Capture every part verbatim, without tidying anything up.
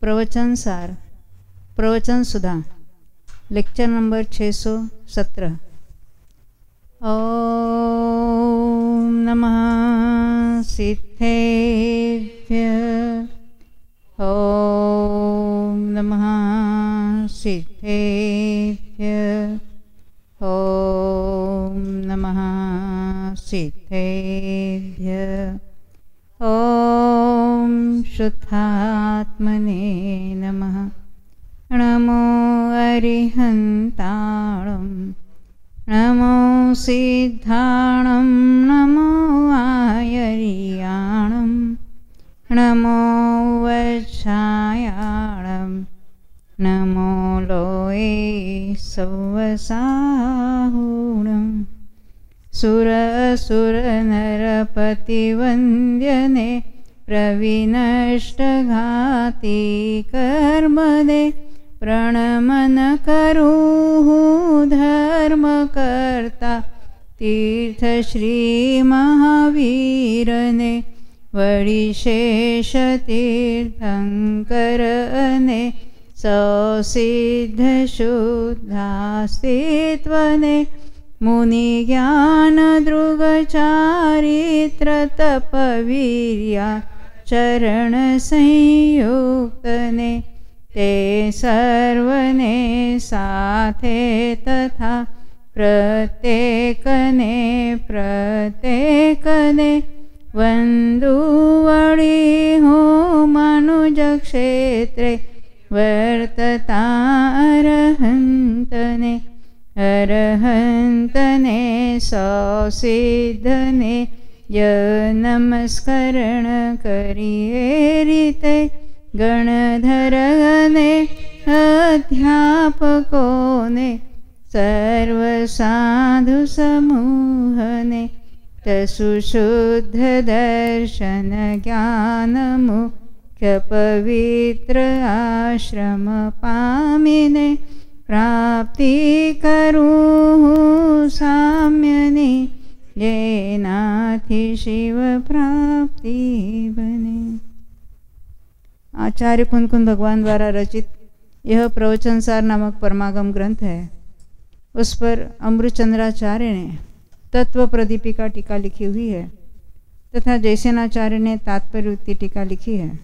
प्रवचन सार प्रवचन सुधा लेक्चर नंबर छः सौ सत्रह। ओम नमः सिद्धेभ्य ओम नमः सिद्धेभ्य ओम नमः सिद्धेभ्य ओम शुद्धात्मने नमः। नमो अरिहन्ताणं नमो सिद्धाणं नमो आयर्याणं नमो वज्रायाणं नमो लोये सौवसाहुणं सुरसुरनरपतिवन्द्यने प्रविनष्टघाती कर्मदे प्रणमन करुः धर्मकर्ता तीर्थ श्री महावीरने वडिशेष तीर्थंकरने सौसिद्ध शुद्धास्तित्वने मुनि ज्ञान दृग चारित्र तपवीर्या चरण संयुक्तने ते सर्वने साथे तथा प्रत्येकने प्रत्येकने वंदुवड़ी हो मनुज क्षेत्रे वर्तता अरहंतने अरहंतने सौसिद्धने य नमस्करण करिए रीते गणधरने अध्यापकोने सर्व साधु समूहने तसुशुद्ध दर्शन ज्ञान मुख्य पवित्र आश्रम पामिने प्राप्ति करूँ साम्यनि जेनाथि शिव प्राप्ति बने। आचार्य कुंद भगवान द्वारा रचित यह प्रवचनसार नामक परमागम ग्रंथ है। उस पर अमृतचंद्राचार्य ने तत्व प्रदीपिका टीका लिखी हुई है तथा जयसेनाचार्य ने तात्पर्य टीका लिखी है।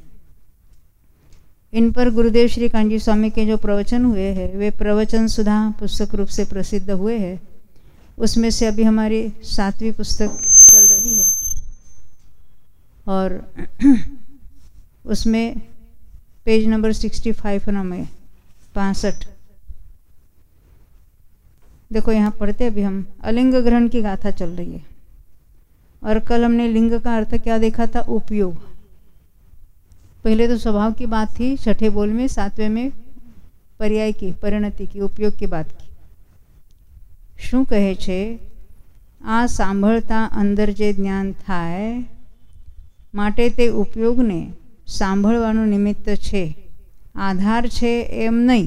इन पर गुरुदेव श्री कांजी स्वामी के जो प्रवचन हुए हैं वे प्रवचन सुधा पुस्तक रूप से प्रसिद्ध हुए हैं। उसमें से अभी हमारी सातवीं पुस्तक चल रही है और उसमें पेज नंबर सिक्सटी फाइव में पासठ देखो यहाँ पढ़ते अभी हम अलिंग ग्रहण की गाथा चल रही है और कल हमने लिंग का अर्थ क्या देखा था, उपयोग। पहले तो स्वभाव की बात थी, छठे बोल में सातवें में पर्याय की परिणति की उपयोग की बात की। શું કહે છે, આ સાંભળતા અંદર જે જ્ઞાન થાય માટે તે ઉપયોગને સાંભળવાનું નિમિત્ત છે, આધાર છે એમ નહીં।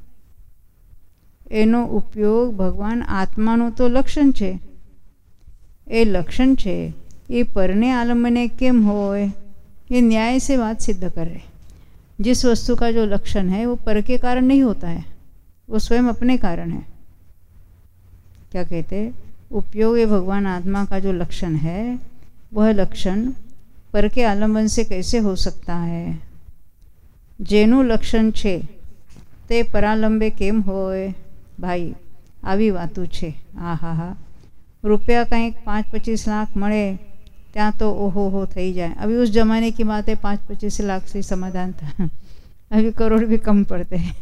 એનો ઉપયોગ ભગવાન આત્માનું તો લક્ષણ છે, એ લક્ષણ છે એ પરને આલંબને કેમ હોય, ये न्याय से बात सिद्ध कर रहे। जिस वस्तु का जो लक्षण है वो पर के कारण नहीं होता है, वो स्वयं अपने कारण है। क्या कहते हैं, उपयोग ये भगवान आत्मा का जो लक्षण है वह लक्षण पर के आलंबन से कैसे हो सकता है। जेनु लक्षण छे ते परालंबे केम होय भाई, આવી વાતું છે। આ હા હા रुपया કંઈક पाँच पच्चीस लाख મળે ત્યાં तो ओहो हो थी जाए। अभी उस जमाने की बात है, पाँच पच्चीस लाख से समाधान था, अभी करोड़ भी कम पड़ते हैं।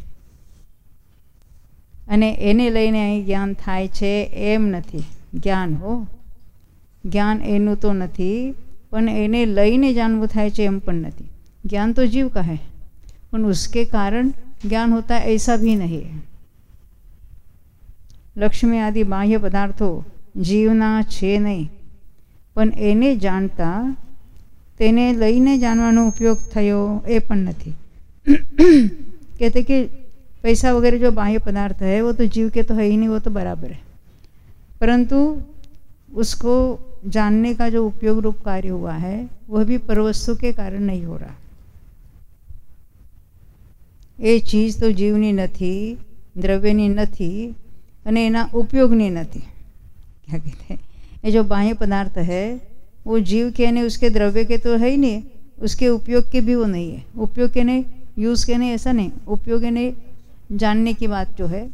अने एने लईने અહીં જ્ઞાન થાય છે એમ નથી। જ્ઞાન हो ज्ञान एनु तो नहीं, पण एने लईने जानवू थाय छे एम पण नहीं। ज्ञान तो जीव का है पण उसके कारण ज्ञान होता है ऐसा भी नहीं है। लक्ष्मी आदि बाह्य पदार्थों जीवना छे नहीं, पण एने जानता तेने लईने जानवानो उपयोग थयो ए पण नहीं। कहते कि पैसा वगैरह जो बाह्य पदार्थ है वो तो जीव के तो है ही नहीं, वो तो बराबर है, परंतु उसको जानने का जो उपयोग रूप कार्य हुआ है वह भी परवस्तु के कारण नहीं हो रहा। એ ચીજ તો જીવની નથી, દ્રવ્યની નથી અને એના ઉપયોગની નથી। क्या कहते हैं, ये जो बाह्य पदार्थ है वो जीव के नहीं, उसके द्रव्य के तो है ही नहीं, उसके उपयोग के भी वो नहीं है। उपयोग के नहीं, यूज़ के नहीं, ऐसा नहीं, उपयोग के नहीं, जानने की बात जो है।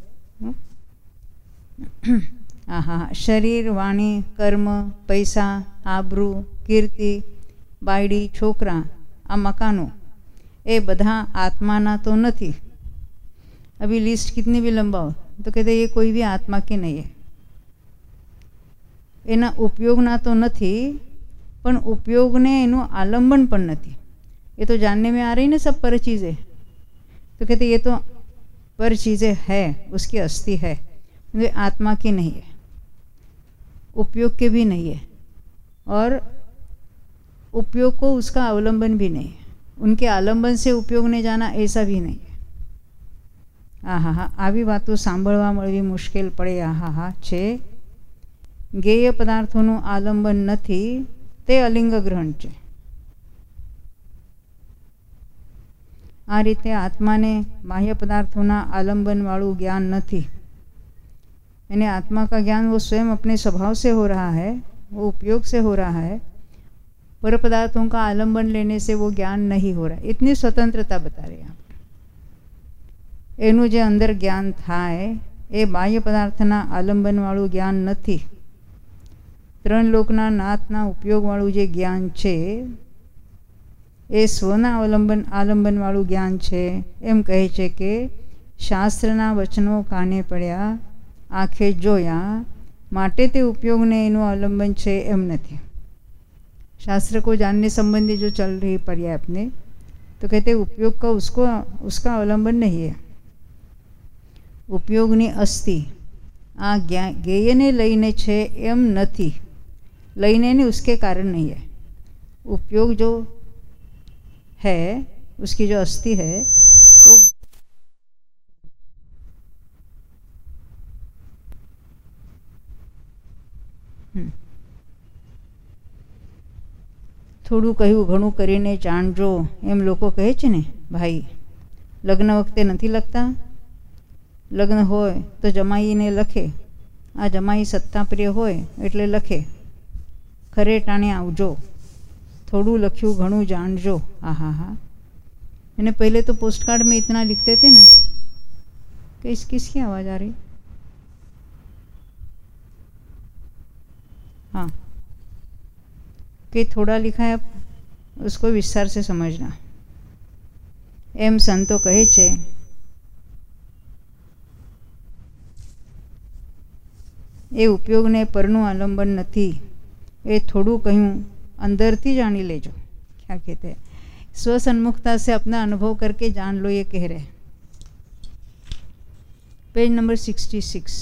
हाँ हाँ, शरीर, वाणी, कर्म, पैसा, आबरू, कीर्ति, बायडी, छोकरा, आ मकानों, ये बधा आत्माना तो नहीं। अभी लिस्ट कितनी भी लंबाओ तो कहते ये कोई भी आत्मा की नहीं है। एना उपयोगना तो नहीं, पण उपयोगने एनु आलंबन पण नहीं। ये तो जानने में आ रही ना सब पर चीज़ें, तो कहते ये तो पर चीज़ें है, उसकी अस्थि है, ये आत्मा की नहीं है, उपयोग के भी नहीं है, और उपयोग को उसका अवलंबन भी नहीं है, उनके आलंबन से उपयोग ने जाना ऐसा भी नहीं है। आ हा हा, આવી વાતો સાંભળવા મળવી મુશ્કેલ પડે। આ હા હા છે। ગેય પદાર્થોનું આલંબન નથી તે અલિંગ ગ્રહણ છે। આ રીતે આત્માને બાહ્ય પદાर्थों आलंबन वालू ज्ञान नहीं। यानी आत्मा का ज्ञान वो स्वयं अपने स्वभाव से हो रहा है, वो उपयोग से हो रहा है, पर पदार्थों का आलंबन लेने से वो ज्ञान नहीं हो रहा। इतनी स्वतंत्रता बता रहे हैं। एनु जे अंदर ज्ञान थाय ए बाह्य पदार्थना आलंबन वालू ज्ञान नहीं। त्रण लोकना नाथना उपयोग वालू जे ज्ञान छे ए स्वना अवलंबन आलंबन वालू ज्ञान छे। एम कहे छे के शास्त्रना वचनों काने पड्या, आँखे जोया, माटे ते उपयोग ने एनु आलंबन छे एम नहीं। शास्त्र को जानने संबंधी जो चल रही पड़ी अपने, तो कहते उपयोग का उसको उसका अवलंबन नहीं है। उपयोगनी अस्थि आ ज्ञेय ने लईने छे एम नहीं, लईने ने उसके कारण नहीं है। उपयोग जो है उसकी जो अस्थि है वो थोड़ू कहूँ घणुं करीने जाणजो एम लोको कहे छे ने भाई। लग्न वखते नहीं लगता, लग्न होय तो जमाई ने लखे, आ जमाई सत्ताप्रिय होय एटले लखे, खरे टाणे आवजो, थोड़ू लख्यू घणुं जाणजो। आ हा हा, मैंने पहले तो पोस्ट कार्ड में इतना लिखते थे ना कि इस किसकी आवाज़ आ रही। हाँ, कि थोड़ा लिखा है, उसको विस्तार से समझना। एम संतो कहे छे ए उपयोग ने परनु आलंबन नहीं, ए थोड़ू कहूँ अंदर थी जानी लेजो। क्या कहते हैं, स्वसन्मुखता से अपना अनुभव करके जान लो, ये कह रहे। Page number sixty six.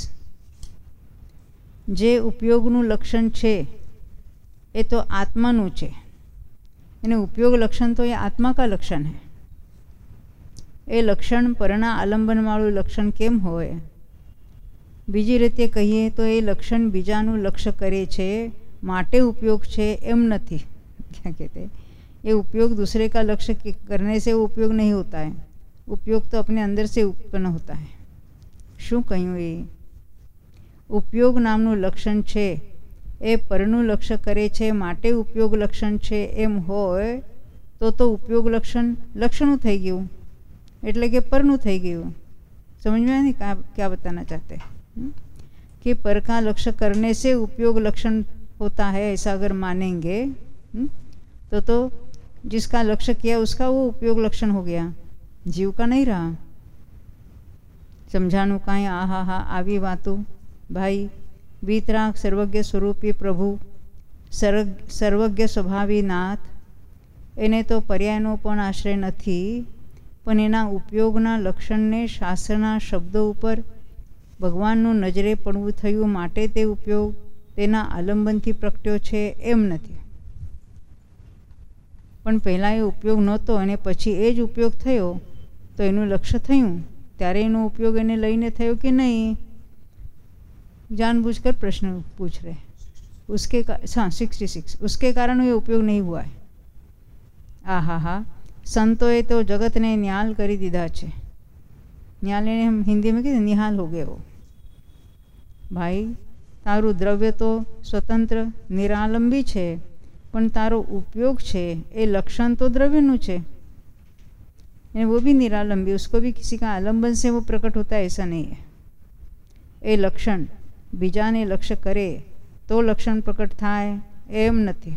जे उपयोगनु लक्षण छे ए तो आत्मानु छे, यानी उपयोग लक्षण तो ये आत्मा का लक्षण है। ए लक्षण परना आलंबन वालू लक्षण केम होय? बीजी रीते कहीए तो ये लक्षण बीजानु लक्ष्य करे छे माटे उपयोग छे एम नहीं। क्या कहते, ये उपयोग दूसरे का लक्ष्य करने से वो उपयोग नहीं होता है, उपयोग तो अपने अंदर से उत्पन्न होता है। शू कहूँ, ये उपयोग नामनु लक्षण छे ए परनु लक्ष्य करे छे माटे उपयोग लक्षण छे एम होय तो तो उपयोग लक्षण लक्षणों थई गयुं, एटले के परनु थई गयुं। समझ में नहीं क्या क्या बताना चाहते हैं कि पर का लक्ष्य करने से उपयोग लक्षण होता है, ऐसा अगर मानेंगे तो तो जिसका लक्ष्य किया उसका वो उपयोग लक्षण हो गया, जीव का नहीं रहा। समझानु काई आ हा हा आवी वातों भाई। वीतराग सर्वज्ञ स्वरूपी प्रभु सर्व सर्वज्ञ स्वभावी नाथ एने तो पर्यायनो पण आश्रय नहीं, पण एना उपयोगना लक्षणने शास्त्रना शब्दों पर भगवाननु नजरे पड़वुं थयुं माटे ते उपयोग तेना आलंबनथी प्रगट्यो छे एम नहीं। पण पहला ए उपयोग नहोतो अने पछी ए ज उपयोग थयो तो एनुं लक्ष्य थयुं, त्यारे एनो उपयोग एने लईने थयो कि नहीं, जानबूझकर प्रश्न पूछ रहे। उसके हाँ सिक्सटी सिक्स उसके कारण ये उपयोग नहीं हुआ है। आ हा हा, संतोए तो जगत ने न्याल करी दीधा छे। ન્યાલે ને હિન્દી में કીધું નિહાલ हो ગયો ભાઈ, તારું દ્રવ્ય તો સ્વતંત્ર નિરાલંબી છે, પણ તારો ઉપયોગ છે એ લક્ષણ તો દ્રવ્યનું છે, અને वो भी निरालंबी, उसको भी किसी का आलंबन से वो प्रकट होता है ऐसा नहीं है। એ લક્ષણ બીજાને લક્ષ્ય કરે તો લક્ષણ પ્રકટ થાય એમ નથી।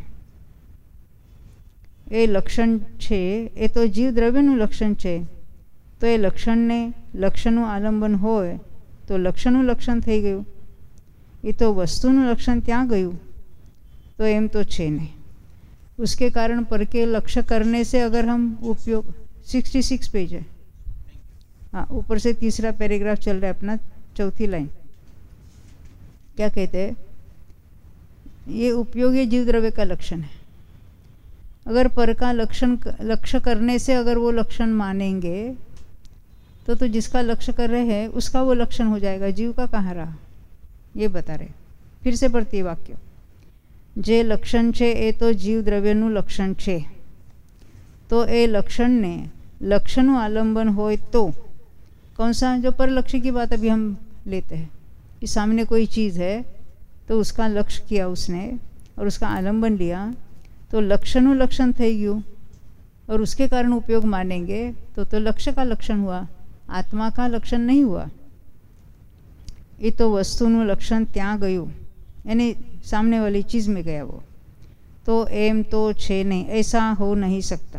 એ લક્ષણ છે એ તો જીવ દ્રવ્યનું લક્ષણ છે, તો એ લક્ષણને લક્ષણનું આલંબન હોય તો લક્ષણનું લક્ષણ થઈ ગયું, એ તો વસ્તુનું લક્ષણ ત્યાં ગયું, तो एम तो छे नहीं। उसके कारण पर के लक्ष्य करने से अगर हम उपयोग सिक्सटी सिक्स पेज है, हाँ ऊपर से तीसरा पैराग्राफ चल रहा है अपना, चौथी लाइन क्या कहते हैं, ये उपयोगी जीव द्रव्य का लक्षण है। अगर पर का लक्षण लक्ष्य करने से अगर वो लक्षण मानेंगे तो तो जिसका लक्ष्य कर रहे हैं उसका वो लक्षण हो जाएगा, जीव का कहाँ रहा, ये बता रहे। फिर से पढ़ती वाक्य, जे लक्षण छे ए तो जीव द्रव्यનું लक्षण छे, तो ए लक्षण ने लक्षणનું आलंबन होय तो कौन सा, जो पर लक्ष्य की बात अभी हम लेते हैं कि सामने कोई चीज़ है तो उसका लक्ष्य किया उसने और उसका आलंबन लिया, तो लक्षणનું लक्षण થઈ ગયું और उसके कारण उपयोग मानेंगे तो तो लक्ष्य का लक्षण हुआ, आत्मा का लक्षण नहीं हुआ। ये तो वस्तुનું लक्षण ત્યાં ગયું, यानी सामने वाली चीज़ में गया वो, तो एम तो छे नहीं, ऐसा हो नहीं सकता।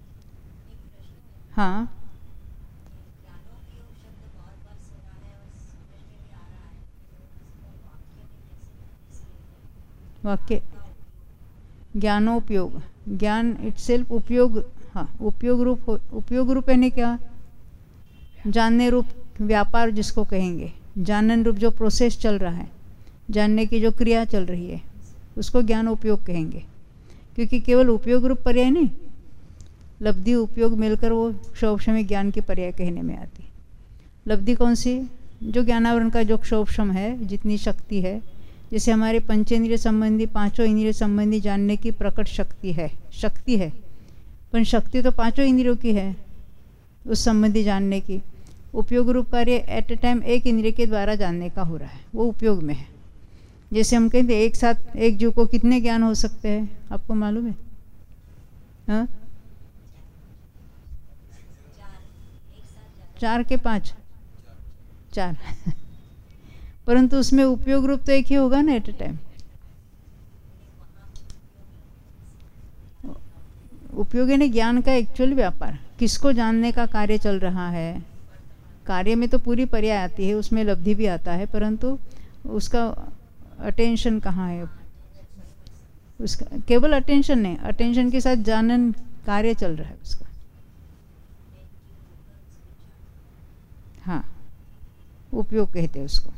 हाँ वाक्य ज्ञानोपयोग, ज्ञान इटसेल्फ उपयोग, हाँ उपयोग रूप, उपयोग रूप यानी क्या, जानने रूप व्यापार जिसको कहेंगे, जानन रूप जो प्रोसेस चल रहा है, जानने की जो क्रिया चल रही है उसको ज्ञान उपयोग कहेंगे, क्योंकि केवल उपयोग रूप पर्याय नहीं, लब्धि उपयोग मिलकर वो क्षोभक्षम ज्ञान की पर्याय कहने में आती। लब्धि कौन सी, जो ज्ञानावरण का जो क्षोभक्षम है, जितनी शक्ति है, जैसे हमारे पंचेंद्रिय संबंधी पांचों इंद्रिय संबंधी जानने की प्रकट शक्ति है, शक्ति है, पर शक्ति तो पांचों इंद्रियों की है उस संबंधी जानने की। उपयोग रूप कार्य एट ए टाइम एक इंद्रिय के द्वारा जानने का हो रहा है, वो उपयोग में है। जैसे हम कहते हैं एक साथ एक जीव को कितने ज्ञान हो सकते हैं, आपको मालूम है? हाँ चार के पाँच, चार परंतु उसमें उपयोग रूप तो एक ही होगा ना एट ए टाइम। उपयोग यानी ज्ञान का एक्चुअल व्यापार, किसको जानने का कार्य चल रहा है। कार्य में तो पूरी पर्याय आती है, उसमें लब्धि भी आता है, परंतु उसका अटेंशन कहाँ है, उसका केवल अटेंशन नहीं, अटेंशन के साथ जानन कार्य चल रहा है उसका। हाँ उपयोग कहते हैं उसको।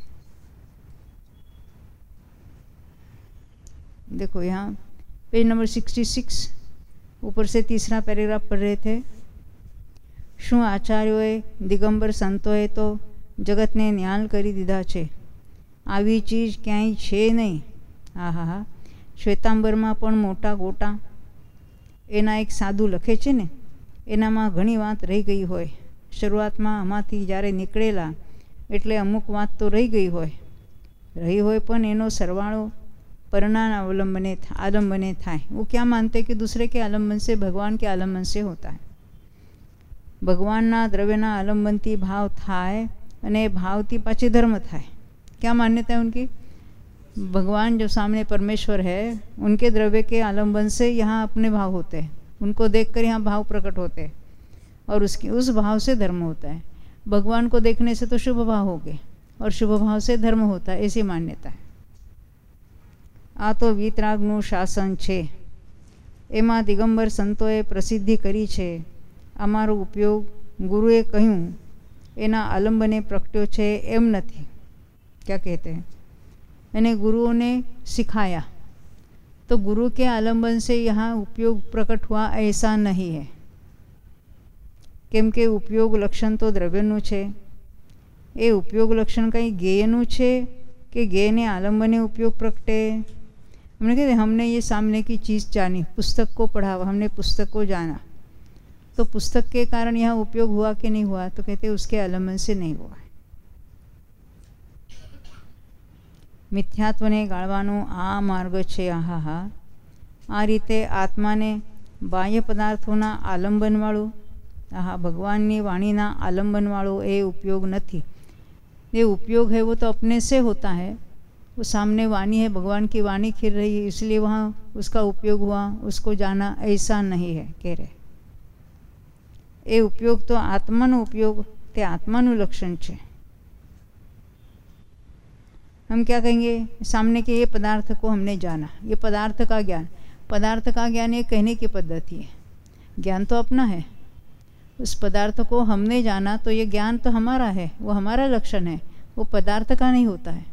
देखो यहाँ पेज नंबर सिक्सटी सिक्स ऊपर से तीसरा पैराग्राफ पढ़ रहे थे। શું આચાર્યોએ દિગંબર સંતોએ તો જગતને ન્યાલ કરી દીધા છે, આવી ચીજ ક્યાંય છે નહીં। હા હા હા શ્વેતાંબરમાં પણ મોટા ગોટા એના એક સાધુ લખે છે ને, એનામાં ઘણી વાત રહી ગઈ હોય, શરૂઆતમાં આમાંથી જ્યારે નીકળેલા એટલે અમુક વાત તો રહી ગઈ હોય, રહી હોય પણ એનો સરવાળો परिणाम अवलंबने आलम्बने थाय। वो क्या मानते कि दूसरे के आलम्बन से भगवान के आलम्बन से होता है। भगवानना द्रव्यना आलम्बनती भाव थाय अने भावती पाछी धर्म थाय। क्या मान्यता है उनकी, भगवान जो सामने परमेश्वर है उनके द्रव्य के आलम्बन से यहाँ अपने भाव होते हैं, उनको देखकर यहाँ भाव प्रकट होते हैं और उसकी उस भाव से धर्म होता है। भगवान को देखने से तो शुभ भाव हो गए और शुभ भाव से धर्म होता है, ऐसी मान्यता है। आ तो वीतरागનું શાસન છે, એમાં દિગંબર સંતોએ પ્રસિદ્ધિ કરી છે। અમારો ઉપયોગ ગુરુએ કહ્યું એના આલંબને પ્રગટ્યો છે એમ નથી। क्या कहते हैं, यानी गुरुओं ने सिखाया तो गुरु के आलंबन से यहाँ उपयोग प्रकट हुआ ऐसा नहीं है। केम के उपयोग लक्षण तो द्रव्यનું છે, એ उपयोग लक्षण કંઈ જ્ઞેયનું છે કે જ્ઞેયને આલંબને उपयोग प्रगटे। हमने कहते हमने ये सामने की चीज़ जानी, पुस्तक को पढ़ा, हमने पुस्तक को जाना, तो पुस्तक के कारण यहाँ उपयोग हुआ कि नहीं हुआ? तो कहते उसके आलम्बन से नहीं हुआ. મિથ્યાત્વને ગાળવાનો આ માર્ગ છે. આહાહા, આ રીતે આત્માને બાહ્ય પદાર્થોના આલંબનવાળું, આહા ભગવાનની વાણીના आलम्बनवाળો એ उपयोग नहीं. ये उपयोग है वो तो अपने से होता है. वो सामने वाणी है, भगवान की वाणी खिल रही है, इसलिए वहाँ उसका उपयोग हुआ, उसको जाना, ऐसा नहीं है कह रहे. ये उपयोग तो आत्माનો उपयोग તે आत्माનું लक्षण है. हम क्या कहेंगे? सामने के ये पदार्थ को हमने जाना, ये पदार्थ का ज्ञान. पदार्थ का ज्ञान ये कहने की पद्धति है, ज्ञान तो अपना है. उस पदार्थ को हमने जाना तो ये ज्ञान तो हमारा है, वो हमारा लक्षण है, वो पदार्थ का नहीं होता है.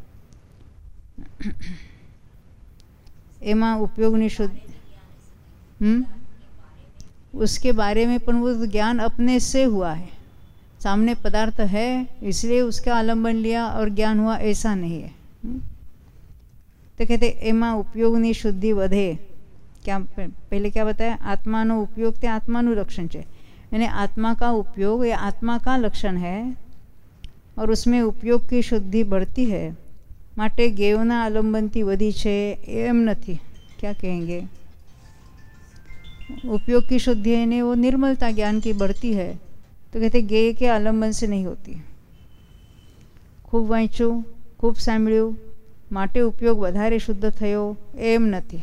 एमा उपयोगनी शुद्ध हम्म उसके बारे में पण वो ज्ञान अपने से हुआ है. सामने पदार्थ है इसलिए उसका आलम्बन लिया और ज्ञान हुआ, ऐसा नहीं है. तो कहते एमा उपयोगनी शुद्धि वधे. क्या पहले क्या बताया? आत्मानो उपयोग ते आत्मानु लक्षण है, यानी आत्मा का उपयोग ये आत्मा का लक्षण है और उसमें उपयोग की शुद्धि बढ़ती है. माटे गेयोना आलंबनथी वधी छे एम नहीं. क्या कहेंगे? उपयोग की शुद्धि है ने वो निर्मलता ज्ञान की बढ़ती है. तो कहते गेय के आलंबन से नहीं होती. खूब वाँच्यु, खूब सांभळ्यु माटे उपयोग वधारे शुद्ध थयो एम नहीं.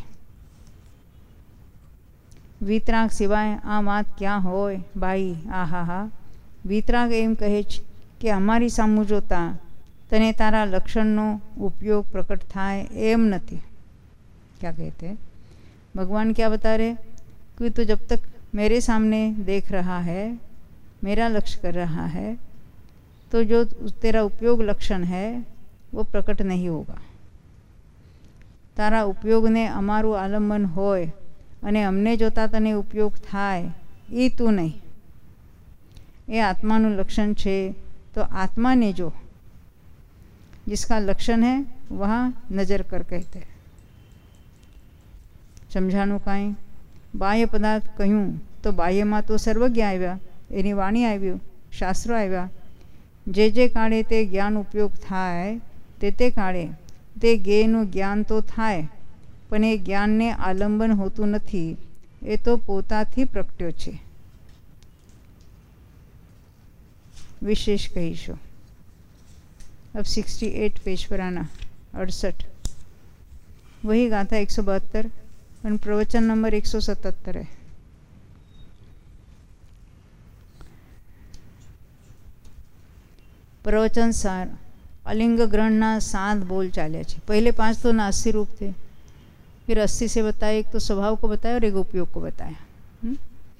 वीतराग सिवाय आ बात क्या होय भाई? आहा हा, वीतराग एम कहे कि अमारी सामू जोता तने तारा लक्षणनो उपयोग प्रकट थाय एम नहीं. क्या कहते? भगवान क्या बता रहे कि तो जब तक मेरे सामने देख रहा है, मेरा लक्ष्य कर रहा है, तो जो तेरा उपयोग लक्षण है वो प्रकट नहीं होगा. तारा उपयोग ने अमारू आलंबन होय अने अमने जोता तने उपयोग थाय ए तू नहीं. ये आत्मानु लक्षण छे. तो आत्मा ने जो जिसका लक्षण है वहाँ नजर कर कहते हैं. समझाणु काई? बाह्य पदार्थ कहूँ तो बाह्य में तो सर्वज्ञ आव्या, एनी वाणी आव्यु, शास्त्रो आव्या. जे जे काळे ते ज्ञान उपयोग थाय ते ते काळे ते ज्ञेयનું જ્ઞાન તો થાય, પણ એ જ્ઞાનને આલંબન હોતું નથી. એ તો પોતાથી પ્રગટ્યો છે. विशेष कहीशो. अब सिक्सटी एट पेज पर आना. अड़सठ वही गाथा एक सौ बहत्तर और प्रवचन नंबर एक सौ सतहत्तर है. प्रवचन सार अलिंग ग्रहणना सात बोल चाले छे. पहले पांच तो नास्ति रूप थे, फिर अस्सी से बताया, एक तो स्वभाव को बताया और एक उपयोग को बताया. हुँ?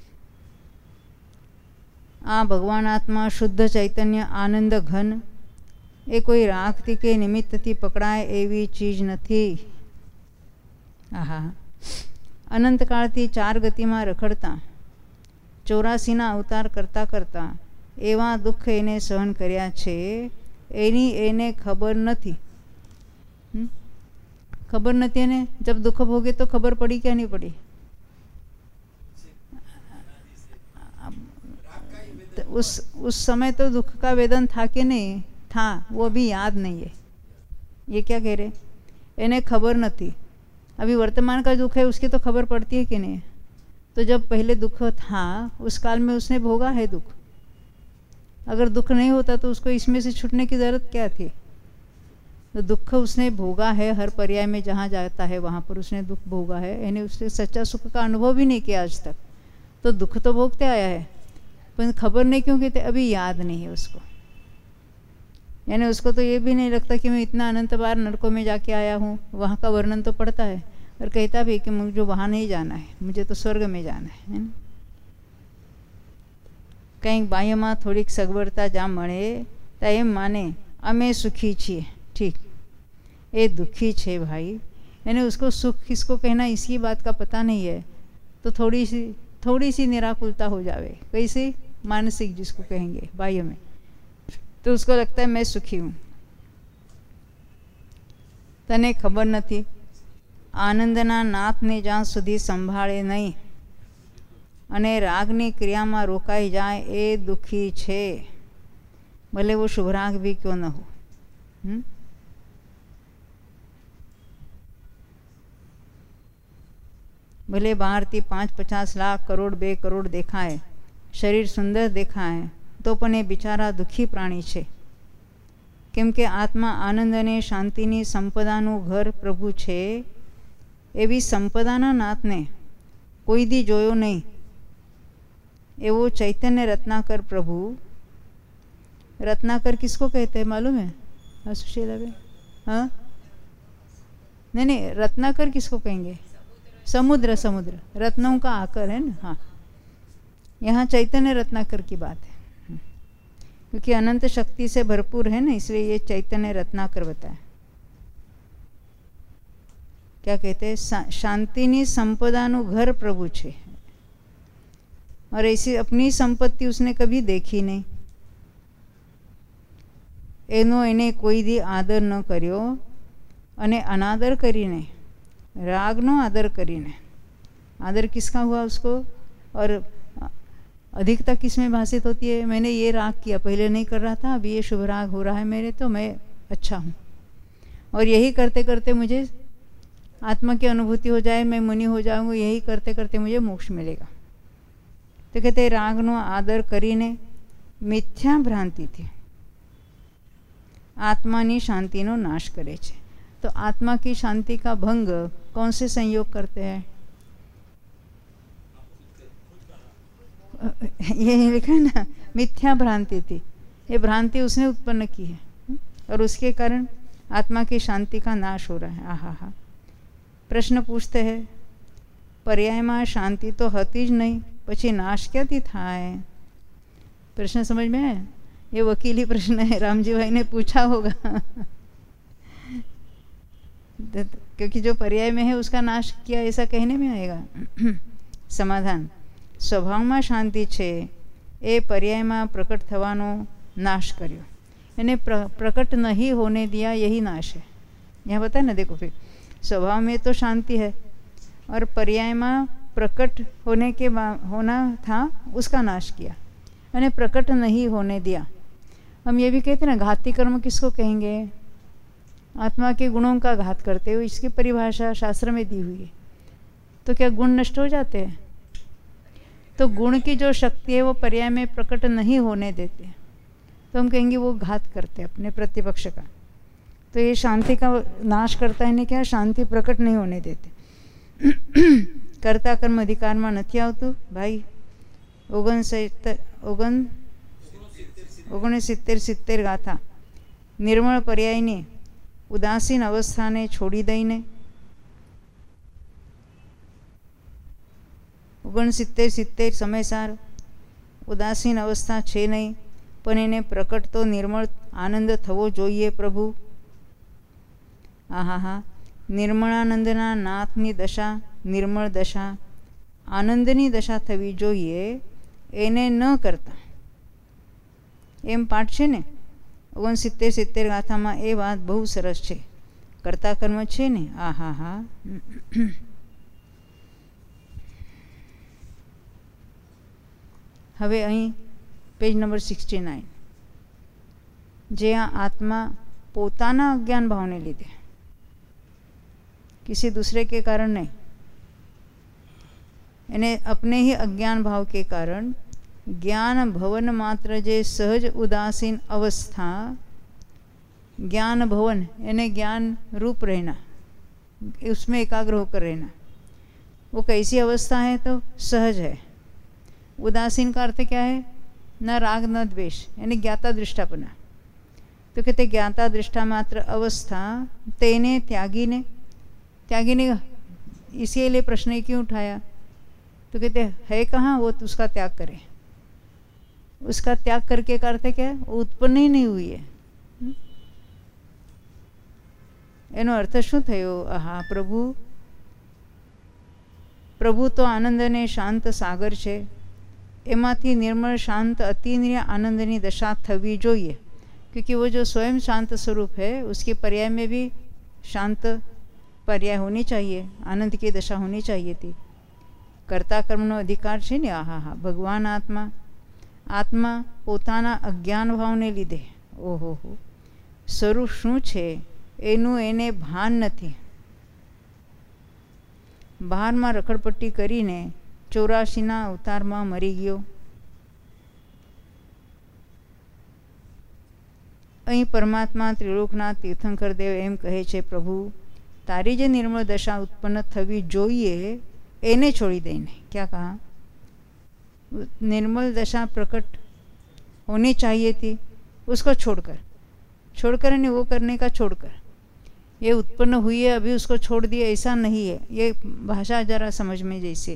आ भगवान आत्मा शुद्ध चैतन्य आनंद घन ए कोई राखती के निमित्त थी पकड़ाय एवी चीज नहीं. आहा, अनंत काल थी चार गति में रखड़ता चौरासी ना अवतार करता करता एवा दुख एने सहन कर्या छे एनी एने खबर नहीं. खबर नहीं ने जब दुख भोगे तो खबर पड़ी क्या नहीं पड़ी? तो उस उस समय तो दुख का वेदन था कि नहीं था, वो अभी याद नहीं है. ये क्या कह रहे? इन्हें खबर नहीं. अभी वर्तमान का दुख है उसकी तो खबर पड़ती है कि नहीं? तो जब पहले दुख था उस काल में उसने भोगा है दुख. अगर दुख नहीं होता तो उसको इसमें से छूटने की ज़रूरत क्या थी? तो दुख उसने भोगा है. हर पर्याय में जहाँ जाता है वहाँ पर उसने दुख भोगा है, यानी उसने सच्चा सुख का अनुभव भी नहीं किया आज तक. तो दुख तो भोगते आया है, पर खबर नहीं क्यों कहते? अभी याद नहीं है उसको. यानी उसको तो ये भी नहीं लगता कि मैं इतना अनंत बार नरकों में जाके आया हूँ. वहाँ का वर्णन तो पढ़ता है और कहता भी कि मुझे वहाँ नहीं जाना है, मुझे तो स्वर्ग में जाना है, है ना? કંઈક બાહ્યમાં થોડીક સગવડતા જ્યાં મળે તો એમ માને અમે સુખી છીએ. ठीक, ये दुखी छे भाई. यानी उसको सुख किसको कहना इसकी बात का पता नहीं है. तो थोड़ी सी थोड़ी सी निराकुलता हो जावे, कैसे? मानसिक जिसको कहेंगे बाह्य में, तो उसको लगता है मैं सुखी हूँ. तने खबर नहीं आनंदना नाथ ने ज्યાં સુધી સંભાળે नहीं. અને રાગની ક્રિયામાં રોકાઈ જાય એ દુઃખી છે, ભલે वो शुभ राग भी क्यों न हो। हुँ? ભલે બહારથી પાંચ પચાસ લાખ કરોડ બે કરોડ દેખાય, શરીર સુંદર દેખાય, તો પણ એ બિચારા દુઃખી પ્રાણી છે, કેમ કે આત્મા આનંદ અને શાંતિની સંપદાનું ઘર પ્રભુ છે। એવી સંપદાના નાથને કોઈ દી જોયો નહીં, એવો चैतन्य रत्नाकर प्रभु। रत्नाकर किसको कहते हैं मालूम है? हाँ सुशीला बहन, हाँ नहीं नहीं, रत्नाकर किसको कहेंगे? समुद्र, समुद्र रत्नों का आकर है ना। हाँ, यहाँ चैतन्य रत्नाकर की बात है, क्योंकि अनंत शक्ति से भरपूर है ना, इसलिए ये चैतन्य रत्नाकर बताया। क्या कहते हैं? शांतिनी संपदानु घर प्रभु छे, और ऐसी अपनी संपत्ति उसने कभी देखी नहीं, એનો એને કોઈ દી આદર ન કર્યો, અને અનાદર કરીને, रागनो आदर करीने, आदर किसका हुआ उसको, और अधिकता किस में भाषित होती है? मैंने ये राग किया, पहले नहीं कर रहा था, अभी ये शुभ राग हो रहा है मेरे, तो मैं अच्छा हूँ, और यही करते करते मुझे आत्मा की अनुभूति हो जाए, मैं मुनि हो जाऊँगा, यही करते करते मुझे मोक्ष मिलेगा। तो कहते रागनो आदर करीने मिथ्या भ्रांति थी आत्मानी शांतिनो नाश करे छे। तो आत्मा की शांति का भंग कौन से संयोग करते हैं? ये लिखा है ना, मिथ्या भ्रांति थी, ये भ्रांति उसने उत्पन्न की है, और उसके कारण आत्मा की शांति का नाश हो रहा है। आहा हा। प्रश्न पूछते हैं, पर्याय में शांति तो हती ज नहीं, पछी नाश क्यांथी थाय? प्रश्न समझ में आया? ये वकीली प्रश्न है, रामजी भाई ने पूछा होगा क्योंकि जो पर्याय में है उसका नाश किया, ऐसा कहने में आएगा। समाधान, स्वभाव में शांति छे, ए पर्याय में प्रकट थवानो नाश कर्यो, यानी प्र, प्रकट नहीं होने दिया, यही नाश है। यहाँ बताए ना, देखो फिर स्वभाव में तो शांति है, और पर्याय में प्रकट होने के होना था, उसका नाश किया, यानी प्रकट नहीं होने दिया। हम ये भी कहते हैं ना, घाती कर्म किसको कहेंगे? आत्मा के गुणों का घात करते हुए, इसकी परिभाषा शास्त्र में दी हुई है। तो क्या गुण नष्ट हो जाते हैं? तो गुण की जो शक्ति है वो पर्याय में प्रकट नहीं होने देते, तो हम कहेंगे वो घात करते अपने प्रतिपक्ष का। तो ये शांति का नाश करता है, ने क्या शांति प्रकट नहीं होने देते। कर्ता कर्म अधिकार में नहीं आवतुं भाई। ओगन ओगन ओगण सित्तेर सित्तेर गाथा निर्मल पर्यायनी उदासीन अवस्था ने छोड़ी दईने ओगण सित्तेर सित्तेर समयसार उदासीन अवस्था छे नहीं, पण एने प्रकट तो निर्मल आनंद थवो जोईए प्रभु। आहा हा। निर्मलानंदना नाथनी दशा निर्मल दशा आनंदनी दशा थवी जोईए, एने न करता एम पाठ छे ने ओगण सित्तेर सित्तेर गाथा में। ए बात बहु सरस छे, करता कर्म छे ने। आ हा हा। हवे अहीं पेज नंबर सिक्सटी नाइन, जे आ आत्मा पोताना अज्ञान भाव ने लीधे, किसी दूसरे के कारण नहीं, यानी अपने ही अज्ञान भाव के कारण ज्ञान भवन मात्र जे सहज उदासीन अवस्था, ज्ञान भवन यानी ज्ञान रूप रहना, उसमें एकाग्र होकर रहना, वो कैसी अवस्था है? तो सहज है। उदासीन का अर्थ क्या है? न राग न द्वेष, यानी ज्ञाता दृष्टापना। तो कहते ज्ञाता दृष्टा मात्र अवस्था तेने त्यागी ने, त्यागी ने इसके लिए प्रश्न क्यों उठाया? तो कहते है कहाँ वो, तो उसका त्याग करे। उसका त्याग करके का अर्थ क्या है? वो उत्पन्न ही नहीं हुई है। एनो अर्थ शू थयो? आहा प्रभु प्रभु तो आनंद ने शांत सागर छे, एमांथी निर्मल शांत अतीन्द्रिय आनंदनी दशा थवी जोईए, क्योंकि वो जो स्वयं शांत स्वरूप है उसके पर्याय में भी शांत पर्याय होनी चाहिए, आनंद की दशा होनी चाहिए थी। કર્તા કર્મનો અધિકાર છે ને. આહા હા, ભગવાન આત્મા આત્મા પોતાના અજ્ઞાન ભાવને લીધે ઓહો હો સ્વરૂપ શું છે એનું એને ભાન નથી. બહારમાં રખડપટ્ટી કરીને ચોરાશીના અવતારમાં મરી ગયો. અહીં પરમાત્મા ત્રિલોકના તીર્થંકર દેવ એમ કહે છે, પ્રભુ તારી જે નિર્મળ દશા ઉત્પન્ન થવી જોઈએ એને છોડી દઈને. ક્યાં કહા? निर्मल दशा प्रकट होनी चाहिए थी, उसको छोड़कर छोड़कर नहीं, वो करने का छोड़कर ये उत्पन्न हुई है अभी उसको छोड़ दिया, ऐसा नहीं है. ये भाषा जरा समझ में जैसे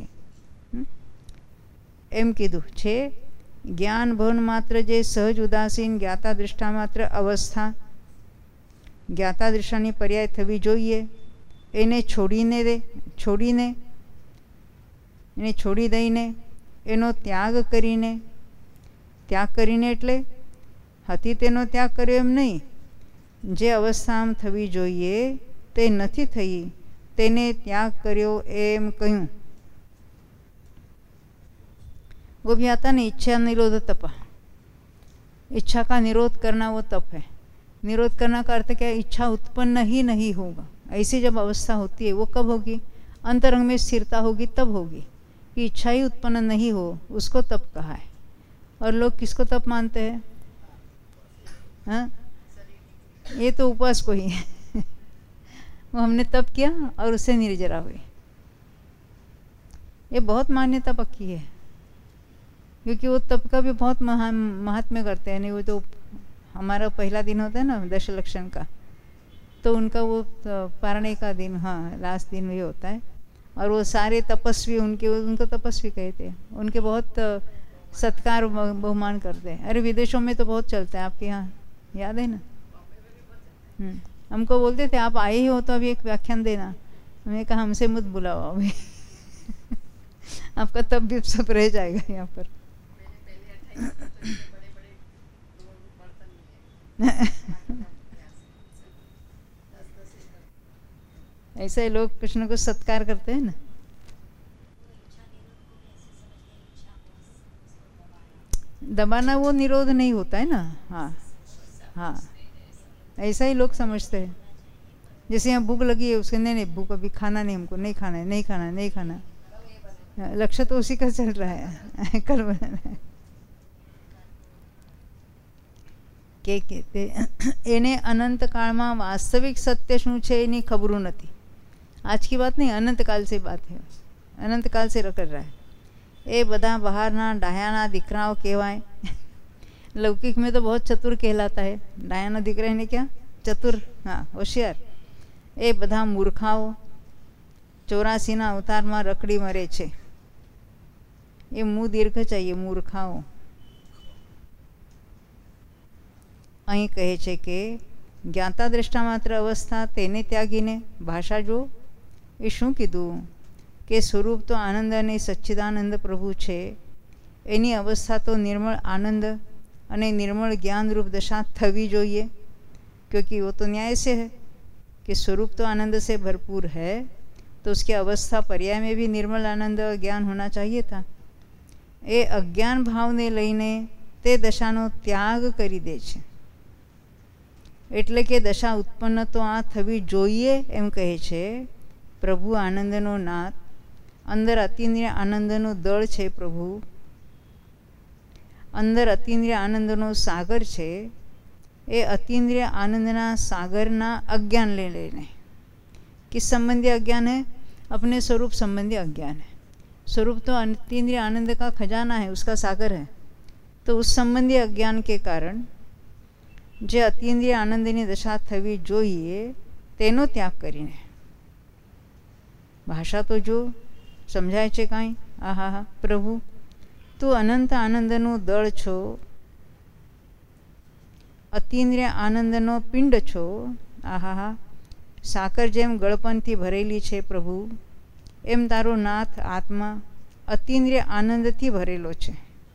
एम कीधु छे. ज्ञान भवन मात्र जे सहज उदासीन ज्ञाता दृष्टा मात्र अवस्था ज्ञाता दृष्टानी पर्याय थवी जोईए એને છોડીને દે છોડીને એને છોડી દઈને એનો ત્યાગ કરીને, ત્યાગ કરીને એટલે હતી તેનો ત્યાગ કર્યો એમ નહીં, જે અવસ્થા આમ થવી જોઈએ તે નથી થઈ તેને ત્યાગ કર્યો એમ કહ્યું. वो भी आता नहीं, इच्छा निरोध तप. इच्छा का निरोध करना वो तप है. निरोध करना का अर्थ क्या है? इच्छा उत्पन्न ही नहीं होगा. ऐसी जब अवस्था होती है वो कब होगी? अंतरंग में स्थिरता होगी तब होगी. कि इच्छा ही उत्पन्न नहीं हो उसको तप कहा है. और लोग किसको तप मानते हैं? हाँ, ये तो उपवास को ही है. वो हमने तप किया और उससे निर्जरा हुई. ये बहुत मान्यता पक्की है, क्योंकि वो तप का भी बहुत महा महात्म्य करते हैं. नहीं, वो तो हमारा पहला दिन होता है ना दश लक्षण का, तो उनका वो पारणे का दिन, हाँ लास्ट दिन वही होता है. और वो सारे तपस्वी उनके उनको तपस्वी कहते हैं. उनके बहुत सत्कार बहुमान करते हैं. अरे विदेशों में तो बहुत चलता है, आपके यहाँ याद है ना? हम्म हमको बोलते थे आप आए ही हो तो अभी एक व्याख्यान देना. हमने कहा हमसे मत बुलाओ अभी. आपका तब भी सब रह जाएगा यहाँ पर. ऐसे ही लोग कृष्ण को सत्कार करते हैं ना. दबाना वो निरोध नहीं होता है ना. हाँ हाँ, ऐसा ही लोग समझते हैं. जैसे यहाँ भूख लगी है, उसके नहीं नहीं भूख अभी खाना नहीं, हमको नहीं खाना है, नहीं खाना है, नहीं खाना. लक्ष्य तो उसी का चल रहा है. कल बनाना है કે તે એને अनंत काल में वास्तविक सत्य शू है एनी खबरू नहीं. आज की बात नहीं, अनंत काल से बात है. अनंत काल से रकड़ रहा है. ये बधा बहारना डायाना दीकराओ कहवाय. लौकिक में तो बहुत चतुर कहलाता है. डायाना दीकरा ने क्या? चतुर, हाँ होशियार. ये बधा मूर्खाओ चौरासी ना अवतार में रकड़ी मरे छे. ये मुँह दीर्घ चाहिए, मूर्खाओ. અહીં કહે છે કે જ્ઞાતા દ્રષ્ટા માત્ર અવસ્થા તેને ત્યાગીને ભાષા જો. એ શું કીધું? કે સ્વરૂપ તો આનંદ અને સચ્ચિદાનંદ પ્રભુ છે. એની અવસ્થા તો નિર્મળ આનંદ અને निर्मल ज्ञान रूप दशा थवी જોઈએ. क्योंकि वो तो न्याय से है कि स्वरूप तो आनंद से भरपूर है, तो उसकी अवस्था पर्याय में भी निर्मल आनंद ज्ञान होना चाहिए था. એ અજ્ઞાન ભાવને લઈને તે દશાનો ત્યાગ કરી દે છે. એટલે કે દશા ઉત્પન્ન તો આ થવી જોઈએ એમ કહે છે. પ્રભુ આનંદનો નાથ, અંદર અતિન્દ્રિય આનંદનું દળ છે. પ્રભુ અંદર અતિન્દ્રિય આનંદનો સાગર છે. એ અતિન્દ્રિય આનંદના સાગરના અજ્ઞાનને લઈને, किस संबंधी अज्ञान है? अपने स्वरूप संबंधी अज्ञान है. स्वरूप तो अतीन्द्रिय आनंद का खजाना है, उसका सागर है. तो उस संबंधी अज्ञान के कारण जे अतीन्द्रिय आनंदनी दशा थवी जोईए तेनो त्याग करीने. भाषा तो जो समझाय छे काई. आहा हा, प्रभु तू अनंत आनंदनु दळ छो, अतीन्द्रिय आनंदनो पिंड छो. आहा हा, साकर जेम गळपणथी भरेली छे प्रभु, एम तारो नाथ आत्मा अतीन्द्रिय आनंदथी भरेलो छे.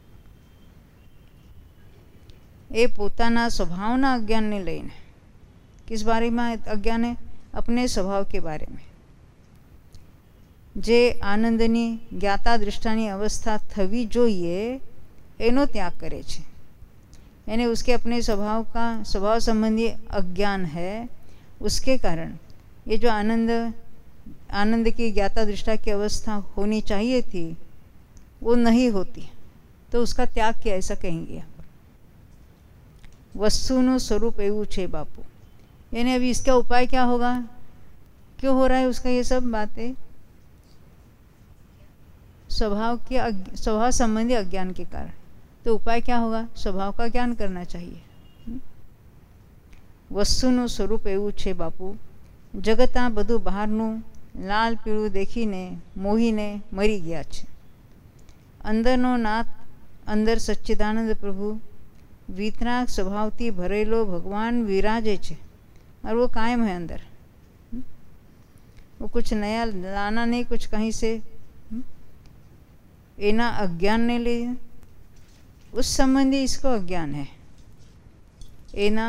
ए पोताना स्वभावना अज्ञान ने लईने. किस बारे में अज्ञान है? अपने स्वभाव के बारे में. જે આનંદની જ્ઞાતા દૃષ્ટાની અवस्था થવી જોઈએ એનો त्याग करे છે। यानी उसके अपने स्वभाव का स्वभाव संबंधी अज्ञान है, उसके कारण ये जो आनंद आनंद की ज्ञाता दृष्टा की अवस्था होनी चाहिए थी वो नहीं होती, तो उसका त्याग किया ऐसा कहेंगे यहाँ पर। वस्तुનું स्वरूप એવું છે बापू, यानी अभी इसका उपाय क्या होगा, क्यों हो रहा है उसका ये सब बातें, स्वभाव के स्वभाव संबंधी अज्ञान के कारण। तो उपाय क्या होगा, स्वभाव का ज्ञान करना चाहिए। વસ્તુનું સ્વરૂપ એવું છે બાપુ, જગત આ બધું બહારનું લાલ પીળું દેખીને મોહીને મરી ગયા છે। અંદરનો નાથ, અંદર સચ્ચિદાનંદ પ્રભુ વિતરાગ સ્વભાવથી ભરેલો ભગવાન વિરાજે છે और वो कायम है अंदर। वो कुछ नया लाना नहीं, कुछ कहीं से एना अज्ञान ने ले, उस संबंधी इसको अज्ञान है। एना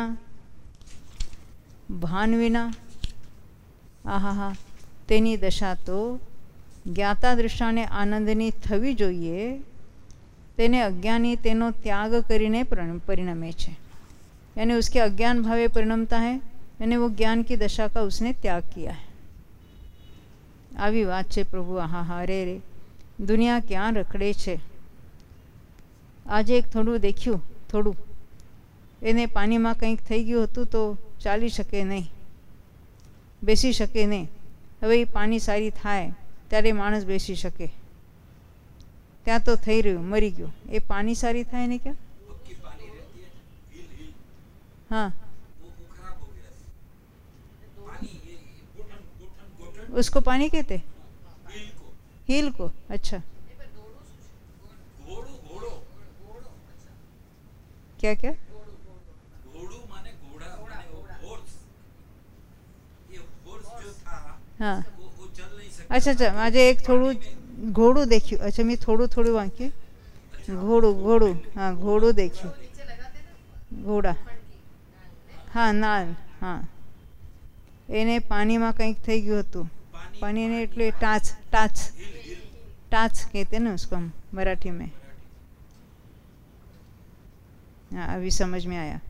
भान विना आहा हा तेनी दशा तो ज्ञाता दृष्टाने आनंदनी थवी जोईए, तेने अज्ञानी तेनो त्याग करीने परिणमे छे। यानी उसके अज्ञान भावे परिणमता है, यानी वो ज्ञान की दशा का उसने त्याग किया है। आवी बात छे प्रभु। आहा हा रे रे दुनिया क्या रखड़े छे। आज एक थोड़ू देख्यू, थोड़ू एने पानी में कंईक थई गयुं हतुं तो चाली शके नहीं, बेसी शके नहीं। हवे ए पानी सारी थाय त्यारे माणस बेसी शके, त्या तो थई रह्युं, मरी गयो। ए पानी सारी थाय ने क्या, हाँ उसको पानी कहते, हील को। अच्छा क्या क्या, हाँ अच्छा अच्छा आज एक थोड़ू घोड़ू देख्यू। अच्छा मैं थोड़ू थोड़ू वाँक्यू, घोड़ू घोड़ू हाँ घोड़ू देख्यू, घोड़ा हाँ नाल, हाँ एने पानी में कंईक थई गयुं हतुं। पानी ने एटले टाच टाच टाच कहते ना उसको हम मराठी में। हाँ अभी समझ में आया,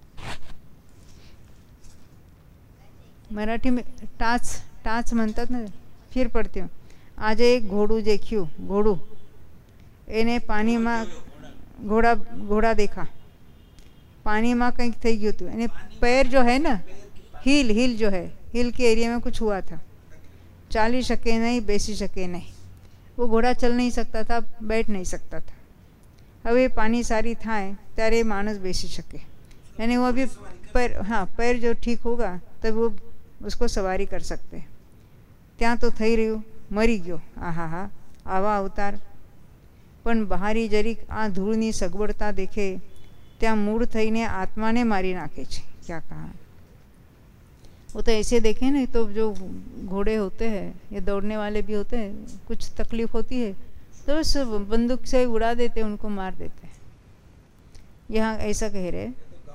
मराठी में टाच टाच म्हणतात ना। फिर पढ़ती हूँ। आज एक घोड़ू देख्यू, घोड़ू एने पानी में घोड़ा घोड़ा देखा, पानी में कंईक थई गयुं हतुं। एने पैर जो है ना, हील हील जो है, हील के एरिया में कुछ हुआ था, चाली शके नहीं, बेसी शके नहीं। वो घोड़ा चल नहीं सकता था, बैठ नहीं सकता था। हवे पानी सारी थाय त्यारे मानस बेसी शके, यानी वो अभी पैर, हाँ पैर जो ठीक होगा तब वो उसको सवारी कर सकते। त्या तो थई रह्युं, मरी गयो। आहा हा आवा अवतार। पण बहारी जरीक आ धूळनी सगवड़ता देखे त्या मूળ थईने आत्मा ने मारी नाखे छे। क्या कहा, वो तो ऐसे देखे ना, तो जो घोड़े होते हैं ये दौड़ने वाले भी होते हैं, कुछ तकलीफ होती है तो उस बंदूक से उड़ा देते, उनको मार देते। यहाँ ऐसा कह रहे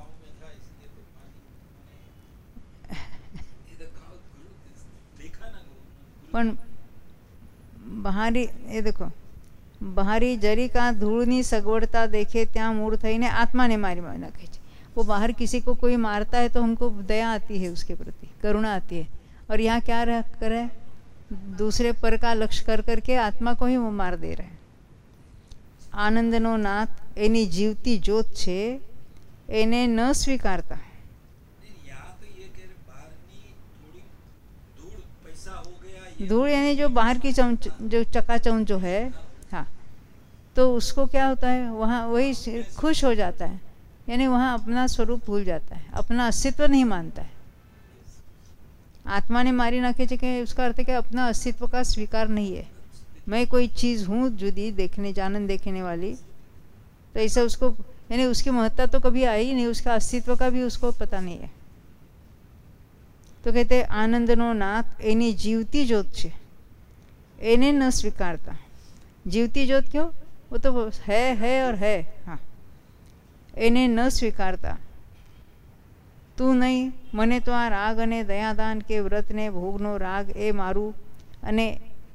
पण बहारी ये देखो, बहारी जरी का धूळनी सगवड़ता देखे त्या मूળ थईने आत्मा ने मारी मारी नाखे छे। वो बाहर किसी को कोई मारता है तो हमको दया आती है, उसके प्रति करुणा आती है। और यहाँ क्या रह करे, दूसरे पर का लक्ष्य कर करके आत्मा को ही वो मार दे रहे हैं। आनंदनो नाथ एनी जीवती जोत छे एने न स्वीकारता। धूल यानी जो बाहर की चमच, जो चकाचौंध जो है, हाँ तो उसको क्या होता है, वहाँ वही खुश हो जाता है। यानी वहाँ अपना स्वरूप भूल जाता है, अपना अस्तित्व नहीं मानता है। आत्मा ने मारी नाखे छे कि उसका अर्थ है कि अपना अस्तित्व का स्वीकार नहीं है। मैं कोई चीज़ हूँ जुदी, देखने जानन देखने वाली, तो ऐसा उसको, यानी उसकी महत्ता तो कभी आई ही नहीं, उसका अस्तित्व का भी उसको पता नहीं है। तो कहते आनंदनो नाथ एनी जीवती जोत छे एने न स्वीकारता। जीवती जोत क्यों, वो तो है है और है, हाँ एने न स्वीकारता। तू नहीं, मने तो आ राग अने दयादान के व्रत ने भोगनो राग ए मारू अने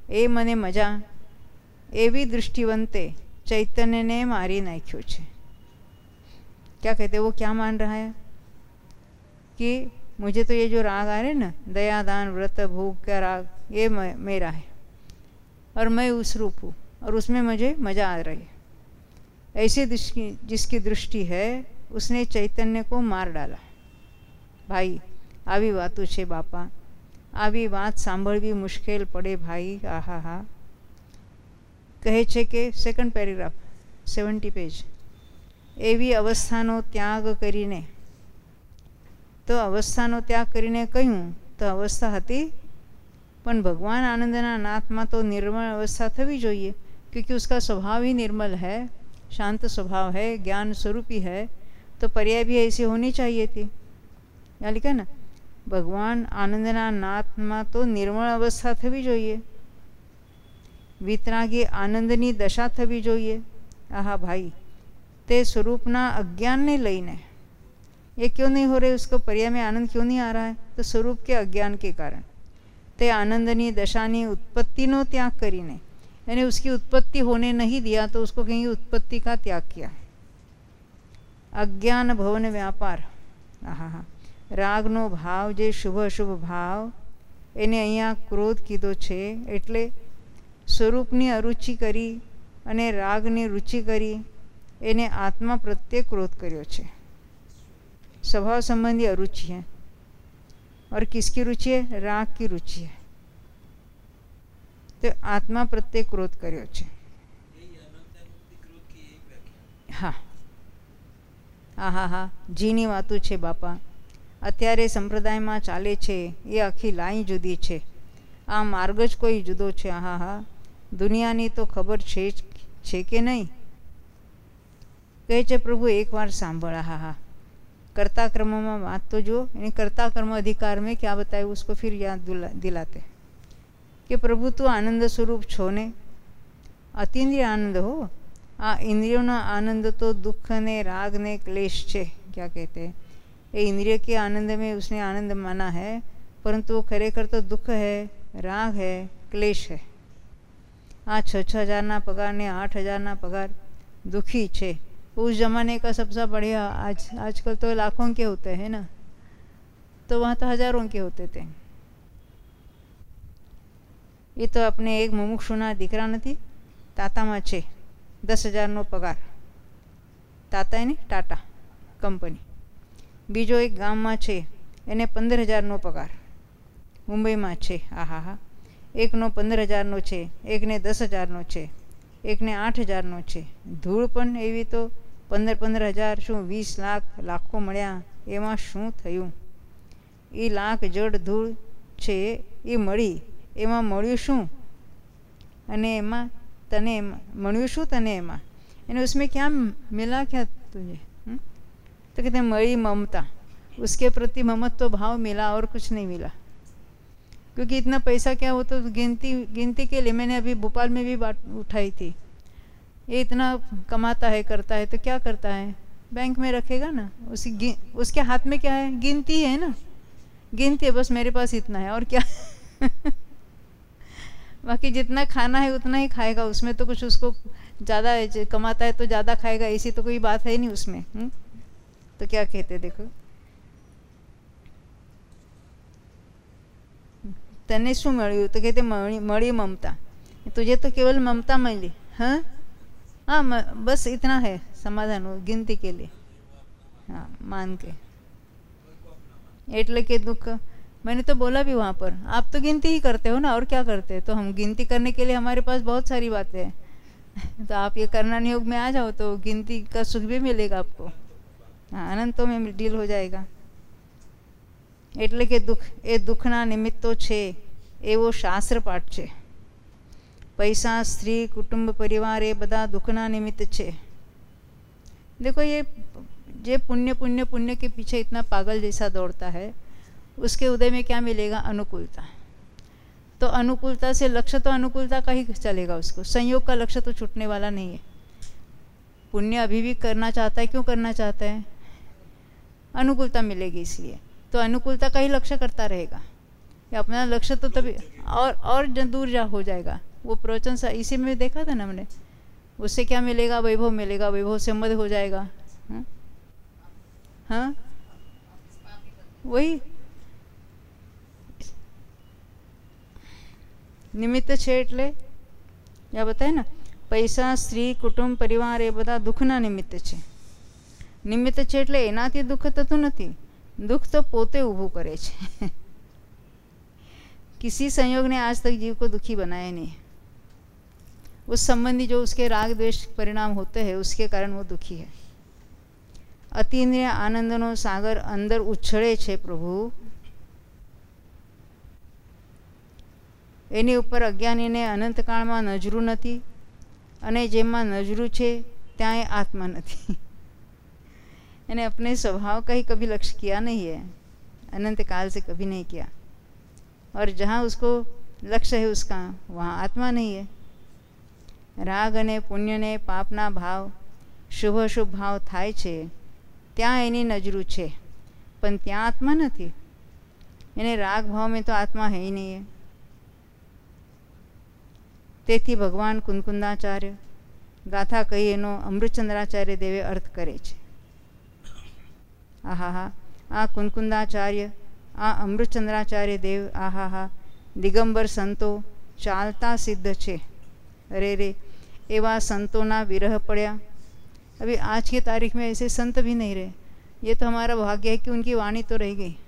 એ મને મજા એવી दृष्टिवंते चैतन्य ने मारी नाख्यो छे। क्या कहते हैं वो, क्या मान रहा है कि मुझे तो ये जो राग आ रहे ना, दया दान व्रत भोग का राग, ये मेरा है और मैं उस रूप हूँ और उसमें मुझे मज़ा आ रही है। ऐसी दृष्टि जिसकी दृष्टि है उसने चैतन्य को मार डाला। भाई આવી વાતો છે બાપા, આવી વાત સાંભળવી મુશ્કેલ પડે ભાઈ। આહા હા, કહે છે કે સેકન્ડ પેરેગ્રાફ સેવન્ટી પેજ, એવી અવસ્થાનો ત્યાગ કરીને, તો અવસ્થાનો ત્યાગ કરીને કહ્યું તો અવસ્થા હતી, પણ ભગવાન આનંદના નાથમાં તો निर्मल अवस्था थवी જોઈએ, क्योंकि उसका स्वभाव ही निर्मल है, शांत स्वभाव है, ज्ञान स्वरूपी है, तो पर्याय भी ऐसी होनी चाहिए थी। यहाँ लिखा ना, भगवान आनंदना नाथમાં तो निर्मल अवस्था थवी જોઈએ, वितरागी आनंदनी दशा थवी જોઈએ। आहा भाई, ते स्वरूपना अज्ञान ने लईने ये क्यों नहीं हो रहे, उसको पर्याय में आनंद क्यों नहीं आ रहा है, तो स्वरूप के अज्ञान के कारण। ते आनंदनी दशानी उत्पत्तिनो त्याग करीने, यानी उसकी उत्पत्ति होने नहीं दिया, तो उसको कहीं उत्पत्ति का त्याग किया। अज्ञान भवन व्यापार, आहा हा, रागनो भाव जे शुभ अशुभ भाव एने अहींया क्रोध कीधो छे, एटले स्वरूपनी अरुचि करी अने रागनी रुचि करी एने आत्मा प्रत्ये क्रोध कर्यो छे। स्वभाव संबंधी अरुचि है, और किसकी रुचि है, राग की रुचि है, तो आत्मा प्रत्ये क्रोध कर्यो छे। हाँ आहा हा, जीनी वातु छे बापा। અત્યારે સંપ્રદાયમાં ચાલે છે એ આખી લાઈ જુદી છે, આ માર્ગ જ કોઈ જુદો છે। આહા હા, દુનિયાની તો ખબર છે જ છે કે નહીં। કહે છે પ્રભુ એકવાર સાંભળ। આહા હા, कर्ता कर्म में बात तो जो यानी कर्ता कर्म अधिकार में क्या बताए उसको फिर याद दिलाते कि प्रभु तू आनंद स्वरूप छो ने, अतीन्द्रिय आनंद हो। आ इंद्रियों ना आनंद तो दुख ने राग ने क्लेश छे। क्या कहते हैं, ये इंद्रिय के आनंद में उसने आनंद माना है, परंतु वो खरेखर तो दुख है, राग है, क्लेश है। आ छ छ हज़ार ना पगार ने आठ हज़ार ना पगार दुखी छे। उस जमाने का सबसे बढ़िया, आज आजकल तो लाखों के होते हैं ना, तो वहाँ तो हजारों के होते थे। ये तो अपने एक मुमुक्षुना दीकरा नहीं, ताता में छे दस हज़ार नो पगार, ताता है टाटा कंपनी। बीजो एक गाम में छे एने पंदर हज़ार नो पगार, मुंबई में छे। आहा हा, एक नो पंदर हज़ार नो छे, एक ने दस हज़ार नो छे, एक ने आठ हज़ार नो छे। धूल पण एवी तो पंदर पंदर हज़ार शू वीस लाख लाखों मळ्या, एमां शुं थयुं? ए लाख जड़ धूल छे ए मळी, एमां मळ्युं शुं? अने एमां तने मळ्युं शुं तने एमां? यानी उसमें क्या मिला क्या तुझे? हुँ? तो कहते मळी ममता, उसके प्रति ममत्व भाव मिला और कुछ नहीं मिला। क्योंकि इतना पैसा क्या हो तो गिनती गिनती के लिए मैंने अभी भोपाल में भी बात उठाई थी। ये इतना कमाता है करता है तो क्या करता है, बैंक में रखेगा ना, उसी उसके हाथ में क्या है, गिनती है ना, गिनती है बस मेरे पास इतना है और क्या बाकी जितना खाना है उतना ही खाएगा, उसमें तो कुछ उसको ज़्यादा कमाता है तो ज़्यादा खाएगा, ऐसी तो कोई बात है नहीं उसमें। हुँ? तो क्या कहते देखो, तने शू मळ्युं? तो कहते मळी मळी ममता, तुझे तो केवल ममता मिली। हाँ हाँ, बस इतना है समाधान हो गिनती के लिए। हाँ मान के, एटले के दुख। मैंने तो बोला भी वहाँ पर, आप तो गिनती ही करते हो ना, और क्या करते हैं? तो हम गिनती करने के लिए हमारे पास बहुत सारी बातें हैं तो आप ये करना योग में आ जाओ तो गिनती का सुख भी मिलेगा आपको। हाँ, अनंतों में डील हो जाएगा। एटले के दुख ए दुखना निमित्तो छे एवो शास्त्र पाठ छे। पैसा, स्त्री, कुटुंब, परिवार ए बधा दुखना निमित्त छे। देखो ये जे पुण्य पुण्य पुण्य के पीछे इतना पागल जैसा दौड़ता है, उसके उदय में क्या मिलेगा? अनुकूलता। तो अनुकूलता से लक्ष्य तो अनुकूलता का ही चलेगा उसको, संयोग का लक्ष्य तो छूटने वाला नहीं है। पुण्य अभी भी करना चाहता है, क्यों करना चाहता है? अनुकूलता मिलेगी इसलिए, तो अनुकूलता का ही लक्ष्य करता रहेगा। ये अपना लक्ष्य तो तभी और और दूर जा हो जाएगा। वो प्रवचन सा इसी में देखा था ना हमने, उससे क्या मिलेगा? वैभव मिलेगा, वैभव से मद हो जाएगा। हाँ हाँ वही નિમિત્ત છે એટલે આ બતાય ને પૈસા સ્ત્રી કુટુંબ પરિવાર એ બધા દુઃખના નિમિત્ત છે। નિમિત્ત છે એટલે એનાથી દુઃખ થતું નથી, दुख तो पोते ઊભું करे છે। किसी संयोग ने आज तक जीव को दुखी बनाया नहीं। उस संबंधी जो उसके राग द्वेष परिणाम होते हैं उसके कारण वो दुखी है। अतीन्द्रिय आनंदनो सागर अंदर उछळे छे प्रभु, एनी उपर अज्ञानीने अनंतकाळमां नजरू नथी अने जेमां नजरू छे त्यां आत्मा नथी। मैंने अपने स्वभाव का ही कभी लक्ष्य किया नहीं है, अनंत काल से कभी नहीं किया। और जहाँ उसको लक्ष्य है उसका वहाँ आत्मा नहीं है। राग अने पुण्य ने पापना भाव शुभ अशुभ भाव थाय छे त्यां एनी नजरू छे, पण त्यां आत्मा नहीं। एने राग भाव में तो आत्मा है ही नहीं है। तेथी भगवान कुंकुंदाचार्य गाथा कही एनो अमृतचंद्राचार्य देवे अर्थ करे छे। आहा हा आ कुंकुंदाचार्य आ अमृतचंद्राचार्य देव आहा हा दिगंबर संतो चालता सिद्ध छे। अरे रे एवा संतोना विरह पड़या। अभी आज की तारीख में ऐसे संत भी नहीं रहे। ये तो हमारा भाग्य है कि उनकी वाणी तो रह गई।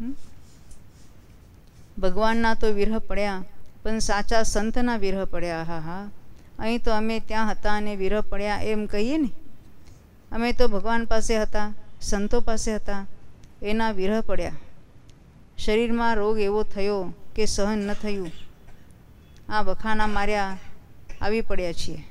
भगवान ना तो विरह पड़या पण साचा संतना विरह पड़या। हा हा अहीं तो अमे त्यां हता अने विरह पड़या एम कहीए ने। अमे तो भगवान पासे हता, संतो पासे हता, एना विरह पड़या। शरीर में रोग एवो थयो के सहन न थयुं। आ वखाना मार्या आवी पड़या छीए।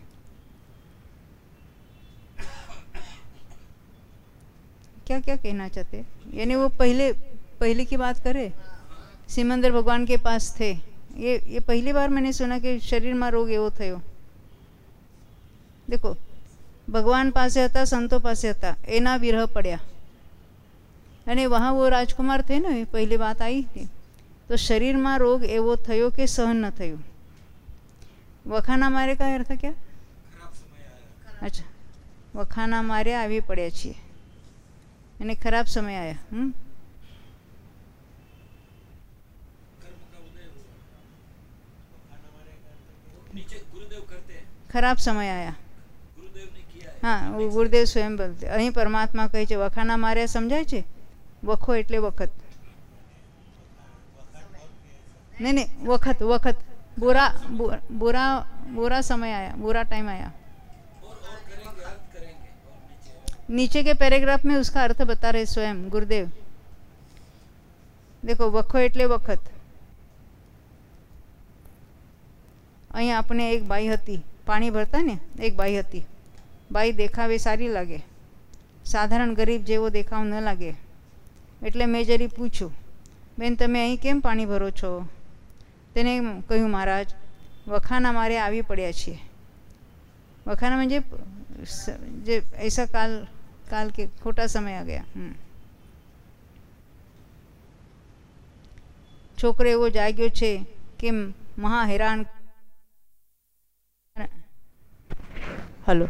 क्या क्या कहना चाहते? यानी वो पहले पहले की बात करे, सिमंदर भगवान के पास थे। ये ये पहली बार मैंने सुना कि शरीर में रोग एवो थयो। देखो भगवान पासे हता, संतो पासे हता, एना विरह पड़या। अने वहाँ वो राजकुमार थे ना, पहली बात आई थी। तो शरीर में रोग एवो थयो के सहन न थयुं। वखाना मारे का अर्थ क्या? अच्छा, वखाना मारे आवी पड़या छीए अने खराब समय आया। हम्म खराब समय आया। हाँ वो गुरुदेव स्वयं बोलते। अहीं परमात्मा कहे छे वखाना मारे समझाय छे। वखो एटले वखत नहीं नहीं वखत वखत बुरा बुरा बुरा समय आया, बुरा टाइम आया। नीचे के पैराग्राफ में उसका अर्थ बता रहे स्वयं गुरुदेव। देखो वखो एटले वखत। अहीं आपने एक बाई हती, पानी भरता ने एक बाई हती। बाई देखावे सारी लागे, साधारण गरीब जेवो देखाव न लागे। एटले मैं जरी पूछूं, बेन तमे अहीं केम पाणी भरो छो? तेने कह्युं महाराज वखाना मारे आवी पड्या छीए। वखाना म्हणजे जे ऐसा काल काल के खोटा समय आ गया। छोकरो एवो जाग्यो छे कि महा हैरान। हलो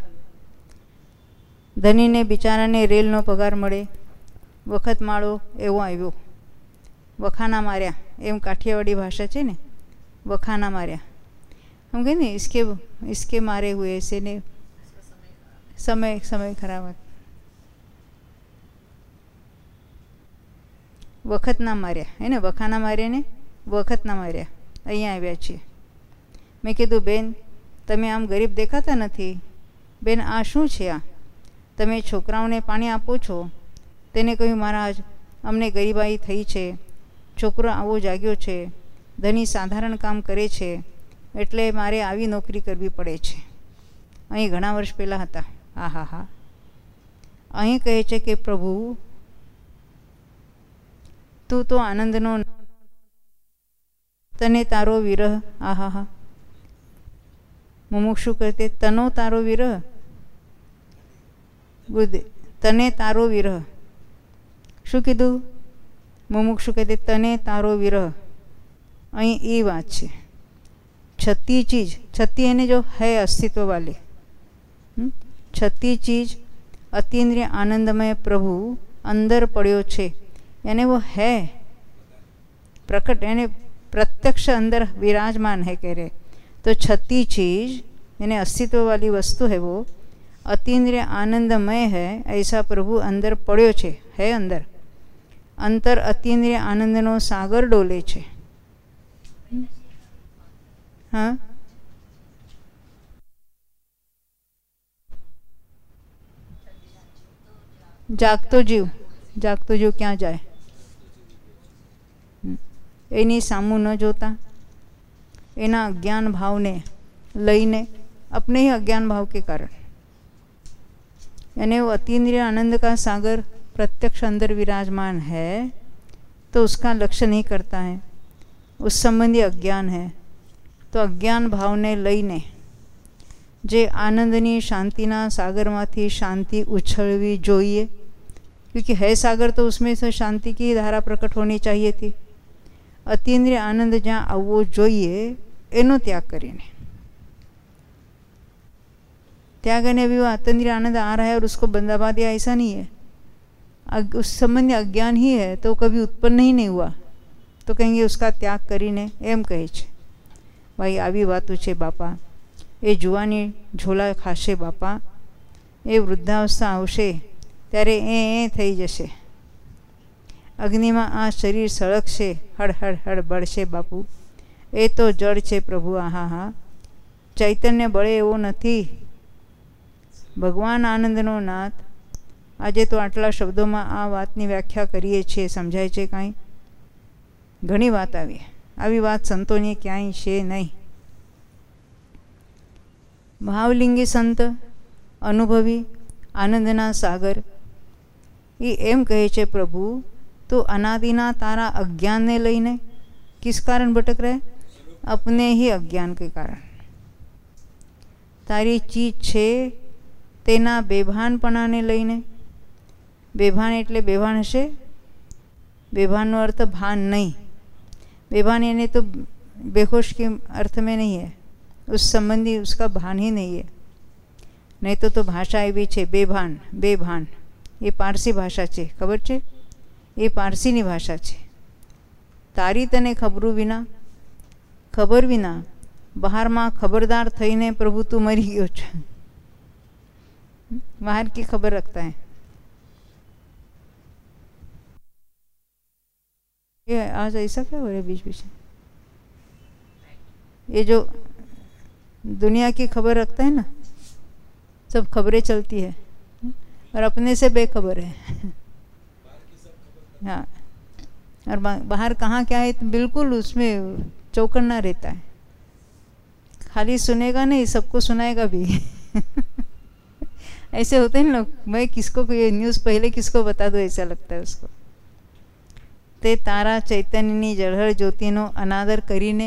धनी ने बिचारा ने रेल नो पगार मळे, वखत माळो एवो आव्यो। वखाना मार्या एम काठियावाड़ी भाषा छे ने। वखाना मार्या हम कहे ने इसके इसके मारे हुए ऐसे ने समय समय खराब। वखत ना मार्या है ने, वखाना मार्या ने वखत ना मार्या। अहींया आव्या छीए। मैं कीधुं बेन तमे आम गरीब देखाता नथी। बेन आ शुं छे? आ तमे छोकराओने पाणी आपो छो? तेने कह्युं महाराज अमने गरीबाई थई छे, छोकरो आवो जाग्यो छे, धनी साधारण काम करे छे एटले मारे आवी नौकरी करवी पड़े छे। अहीं घणा वर्ष पहेला हता। आ हा हा अहीं कहे छे कि प्रभु तू तो आनंदनो तने तारो विरह। आ हा हा मुमुक्षु कहते तनो तारो विरह। गुरुदेव तने तारो विरह शू कीधुं? मुमुक्षु कहते तने तारो विरह। અહીં એ વાત છે. છતી ચીજ, છતી એને જો है अस्तित्व वाली, छती चीज अतीन्द्रिय आनंदमय प्रभु अंदर पड़ो छे, यानी वो है प्रकट, यानी प्रत्यक्ष अंदर विराजमान है कह रहे. तो छती चीज यानी अस्तित्व वाली वस्तु है, वो अतीन्द्रिय आनंदमय है, ऐसा प्रभु अंदर पड़ो छे, है अंदर. अंतर अतीन्द्रिय आनंदनो सागर डोले छे. हाँ, जागतो जीव, जागतो जीव क्या जाए? एनी सामू न जोता, एना अज्ञान भाव ने लईने, अपने ही अज्ञान भाव के कारण, यानी वो अतीन्द्रिय आनंद का सागर प्रत्यक्ष अंदर विराजमान है, तो उसका लक्ष्य नहीं करता है, उस संबंधी अज्ञान है. तो अज्ञान भाव ने लईने जे आनंदनी शांतिना सागरमांथी शांति उछळवी जोईए, क्योंकि है सागर तो उसमें से शांति की धारा प्रकट होनी चाहिए थी. अतीन्द्रिय आनंद ज्यां आववो जोईए एनो त्याग करीने, त्याग ने भी वो अतीन्द्रिय आनंद आ रहा है और उसको बंदाबा दिया, ऐसा नहीं है. उस संबंधी अज्ञान ही है तो कभी उत्पन्न ही नहीं हुआ, तो कहेंगे उसका त्याग करीने एम कहे छे. भाई आवी वातो छे बापा, ए जुवानी झोला खाशे बापा, ए वृद्धावस्था आवशे त्यारे ए ए थई जशे, अग्निमां आ शरीर सळगशे, हड़ हड़ हड़ बळशे बापू, ए तो जड़ छे प्रभु. आहा हा, चैतन्य बळे एवो नथी. भगवान आनंदनो नाथ. આજે તો આટલા શબ્દોમાં આ વાતની વ્યાખ્યા કરીએ છીએ, સમજાય છે કાંઈ? ઘણી વાત આવી, આવી વાત સંતોની ક્યાંય છે નહીં. ભાવલિંગી સંત, અનુભવી, આનંદના સાગર, એ એમ કહે છે પ્રભુ તો અનાદિના તારા અજ્ઞાનને લઈને किस कारण भटक रहे? अपने ही अज्ञान के कारण. तारी चीज छे तेना बेभानपणाने लईने, बेभान एटले बेभान हशे, बेभाननो अर्थ भान नहीं, बेभान यानी तो बेहोश के अर्थ में नहीं है, उस संबंधी उसका भान ही नहीं है. नहीं तो तो भाषा एवी छे बेभान, बेभान, ये पारसी भाषा छे, खबर छे? ये पारसीनी भाषा छे. तारी तने खबरू विना, खबर विना बहार में खबरदार थईने प्रभु तू मरी गयो छे, बाहर की खबर रखता है. ये आज ऐसा क्या हो रहा है बीच बीच में? ये जो दुनिया की खबर रखता है ना, सब खबरें चलती है और अपने से बेखबर है. हाँ, और बाहर कहाँ क्या है तो बिल्कुल उसमें चौकन्ना रहता है. खाली सुनेगा नहीं, सबको सुनाएगा भी. ऐसे होते हैं लोग, मैं किसको ये न्यूज़ पहले किसको बता दो, ऐसा लगता है उसको. ते तारा चैतन्यनी जळहळ ज्योतिनो अनादर करीने,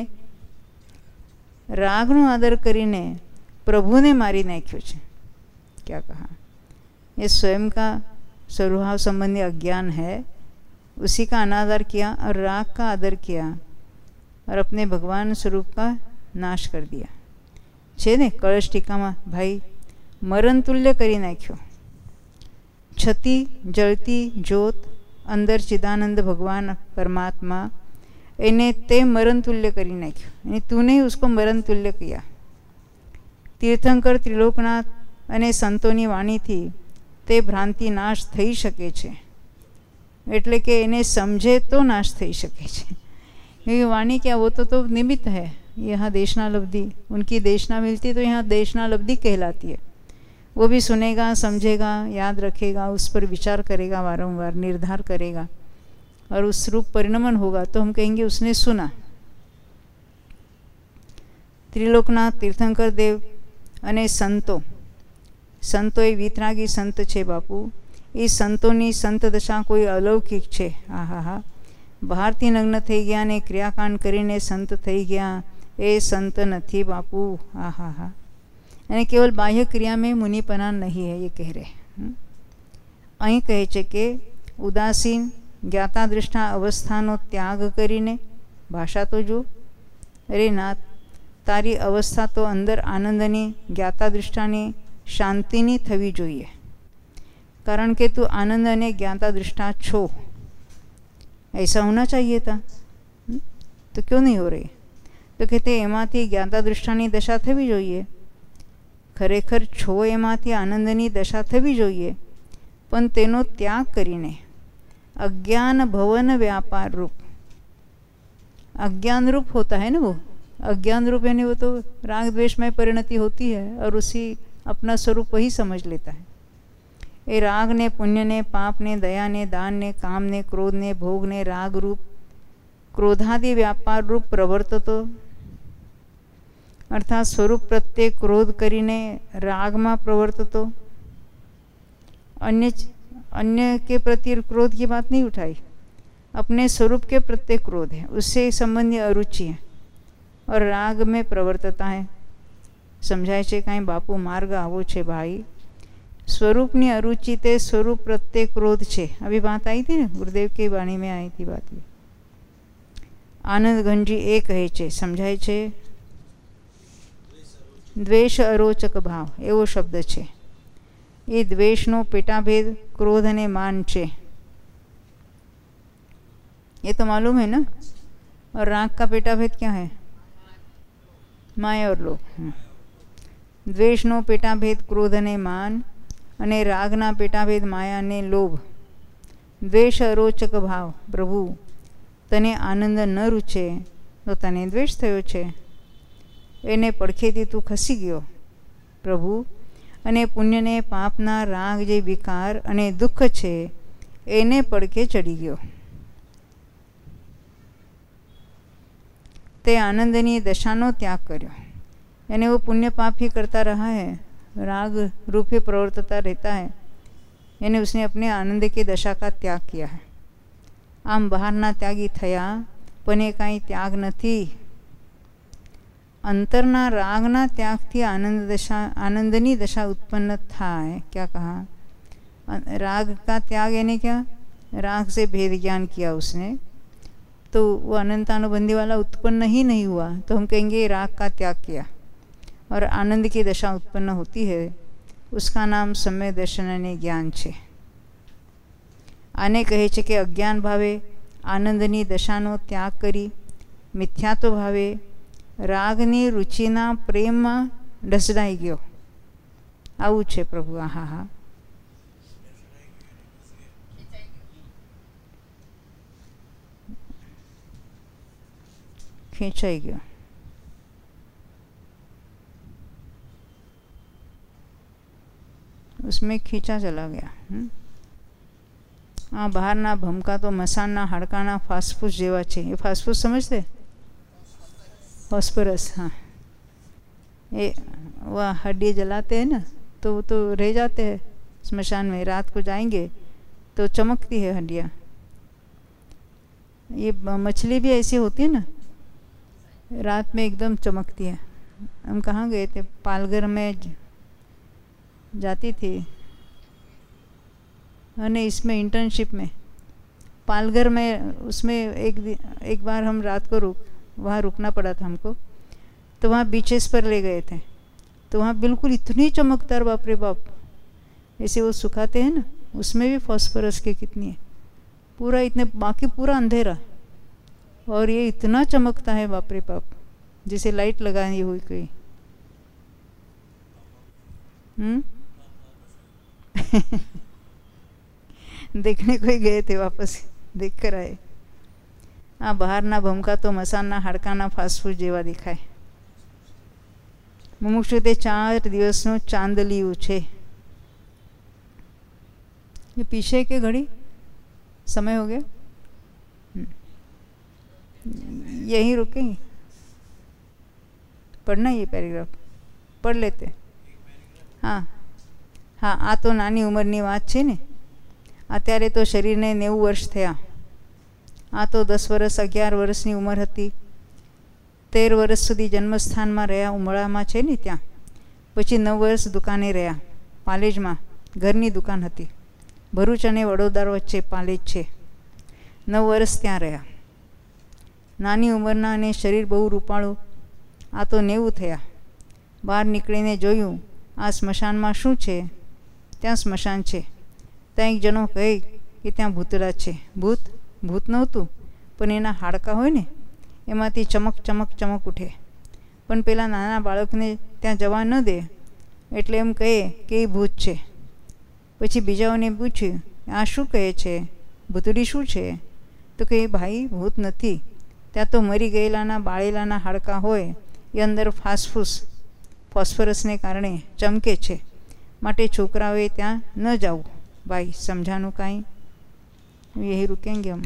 रागनो आदर करीने प्रभुने मारी नाख्यो छे. क्या कहा? ये स्वयं का स्वभाव संबंधी अज्ञान है, उसी का अनादर किया और राग का आदर किया और अपने भगवान स्वरूप का नाश कर दिया छे ने. कलश टीका में भाई मरण तुल्य करी नाख्यो. छती जलती ज्योत अंदर चिदानंद भगवान परमात्मा, एने ते मरण तुल्य करी नाख्यो, यानी तूने उसको मरण तुल्य किया. तीर्थंकर त्रिलोकनाथ अने संतोनी वाणी थी ते भ्रांति नाश थई शके छे, एटले के एने समझे तो नाश थई शके छे. ये वाणी क्या, वो तो तो निमित्त है. यहाँ देशना लब्धि, उनकी देशना मिलती तो यहाँ देशना लब्धि कहलाती है. वो भी सुनेगा, समझेगा, याद रखेगा, उस पर विचार करेगा, वारंवार निर्धार करेगा और उस रूप परिणमन होगा तो हम कहेंगे उसने सुना. त्रिलोकनाथ तीर्थंकर देव अने संतो, संतो ए वितरागी संत छे बापू. ये संतोनी संत दशा कोई अलौकिक छे. हा हा हा, बहारथी नग्न थई गया ने क्रियाकांड करीने संत थई गया, ए संत नथी बापू. हा हा हा, यानी केवल बाह्य क्रिया में मुनिपना नहीं है, ये कह रहे. अहीं कहे छे के उदासीन ज्ञाता दृष्टा अवस्थानो त्याग करीने, भाषा तो जो અરે નાથ, તારી અવસ્થા તો અંદર આનંદની, જ્ઞાતા દૃષ્ટાની, શાંતિની થવી જોઈએ, કારણ કે તું आनंद અને ज्ञाता दृष्टा छो। ऐसा होना चाहिए था, तो क्यों नहीं हो रही? तो कहते एमांथी ज्ञाता दृष्टानी दशा थवी જોઈએ, ખરેખર છો એમાંથી આનંદની દશા થવી જોઈએ, પણ તેનો ત્યાગ કરીને अज्ञान भवन व्यापार रूप, अज्ञान रूप होता है ना वो, अज्ञान रूप यानी वो तो राग द्वेष में परिणति होती है और उसी अपना स्वरूप वही समझ लेता है। ये राग ने, पुण्य ने, पाप ने, दया ने, दान ने, काम ने, क्रोध ने, भोग ने, राग रूप, क्रोधादि व्यापार रूप प्रवर्ततो, अर्थात स्वरूप प्रत्ये क्रोध करीने राग में प्रवर्ततो। अन्य अन्य के प्रति क्रोध की बात नहीं उठाई, अपने स्वरूप के प्रत्ये क्रोध है, उससे संबंधी अरुचि है और राग में प्रवर्तता है। समझाय छे कहीं बापू मार्ग आवो छे भाई, स्वरूपनी अरुचि ते स्वरूप प्रत्ये क्रोध छे। अभी बात आई थी ना, गुरुदेव की वाणी में आई थी बात। आनंद घनजी ए कहे छे, समझाय छे द्वेष अरोचक भाव एवो शब्द छे। ये द्वेषनो पेटाभेद क्रोध अने मान छे, ये तो मालूम है ना। और राग का पेटाभेद क्या है? माया और लोभ। द्वेषनो पेटाभेद क्रोध अने मान, अने रागना पेटाभेद माया ने लोभ। द्वेष अरोचक भाव, प्रभु तने आनंद न रूचे तो तने द्वेष थयो छे, एने પડખેથી તું ખસી ગયો પ્રભુ, અને પુણ્ય ને પાપના રાગ જે વિકાર અને દુઃખ છે એને પડખે ચડી ગયો। તે આનંદની દશાનો ત્યાગ કર્યો, यानी वो पुण्य पाप ही करता रहा है, राग रूप ही प्रवर्तता रहता है, यानी उसने अपने आनंद की दशा का त्याग किया है। आम बहारना त्यागी थया पण ए कांई त्याग नहीं। अंतरना रागना त्याग थी आनंद दशा, आनंदनी दशा उत्पन्न थाय। क्या कहा? राग का त्याग यानी क्या? राग से भेद ज्ञान किया उसने, तो वो अनंतानुबंधी वाला उत्पन्न ही नहीं हुआ, तो हम कहेंगे राग का त्याग किया। और आनंद की दशा उत्पन्न होती है, उसका नाम सम्यक दर्शन અને જ્ઞાન છે। આને કહે છે કે અજ્ઞાન ભાવે આનંદની દશાનો ત્યાગ કરી મિથ્યાત્વ ભાવે રાગની રુચિના પ્રેમમાં ઢસડાઈ ગયો। આવું છે પ્રભુ। આ હા હા ખેંચાઈ ગયો। उसमें खींचा चला गया। हाँ, बहारना भमका तो मसाना हाड़काना फास्फूस जेवा छे। ये फास्फूस समझते? फॉस्फरस। हाँ, ये वह हड्डी जलाते हैं ना, तो वो तो रह जाते हैं स्मशान में, रात को जाएंगे तो चमकती है हड्डियाँ। ये मछली भी ऐसी होती है ना, रात में एकदम चमकती है। हम कहाँ गए थे? पालघर में जाती थी, अने इसमें इंटर्नशिप में पालघर में, उसमें एक एक बार हम रात को रुक वहाँ रुकना पड़ा था हमको, तो वहाँ बीचेस पर ले गए थे, तो वहाँ बिल्कुल इतनी चमकदार, बाप रे बाप, ऐसे वो सुखाते हैं ना, उसमें भी फॉस्फोरस के कितनी है, पूरा इतने, बाकी पूरा अंधेरा, और ये इतना चमकता है बाप रे बाप, जैसे लाइट लगाई हुई कोई। हम्म देखने कोई गए थे, वापस देख कर आए। आ बहारना भमका तो मसाना हाड़काना फास्टफूड जेवा देखाय। मुमुक्षु ते चार दिवसनो चांदलिયું છે। ये पीछे के घड़ी समय हो गया, यहीं रुकेंगे, पढ़ना ये पैराग्राफ पढ़ लेते। हाँ हाँ, आ तो नानी उमरनी વાત છે ને। અત્યારે તો શરીરને નેવું વર્ષ થયા, આ તો દસ વર્ષ અગિયાર વર્ષની ઉંમર હતી। તેર વર્ષ સુધી જન્મસ્થાનમાં રહ્યા, ઉમળામાં છે ને ત્યાં, પછી નવ વર્ષ દુકાને રહ્યા, પાલેજમાં ઘરની દુકાન હતી, ભરૂચ અને વડોદરા વચ્ચે પાલેજ છે, નવ વર્ષ ત્યાં રહ્યા। નાની ઉંમરના અને શરીર બહુ રૂપાળું. આ તો નેવું થયા. બહાર નીકળીને જોયું, આ સ્મશાનમાં શું છે? ત્યાં સ્મશાન છે. ત્યાં એક જણો કહે કે ત્યાં ભૂતરાજ છે. ભૂત ભૂત નહોતું, પણ એના હાડકાં હોય ને એમાંથી ચમક ચમક ચમક ઉઠે. પણ પેલા નાના બાળકને ત્યાં જવા ન દે, એટલે એમ કહે કે એ ભૂત છે. પછી બીજાઓને પૂછ્યું, આ શું કહે છે? ભૂતડી શું છે? તો કે ભાઈ ભૂત નથી, ત્યાં તો મરી ગયેલાના બાળેલાના હાડકાં હોય, એ અંદર ફાસ્ફૂસ ફોસ્ફરસને કારણે ચમકે છે, માટે છોકરાઓએ ત્યાં ન જવું. ભાઈ સમજાનું કાંઈ? यही रुकेंगे हम.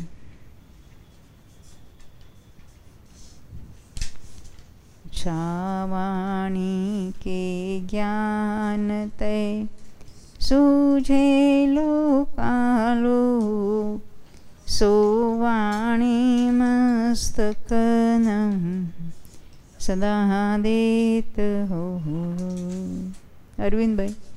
छावाणी के ज्ञान तय सूझे लोकालो सोवाणी मस्तकनम सदा देत हो. અરવિંદભાઈ.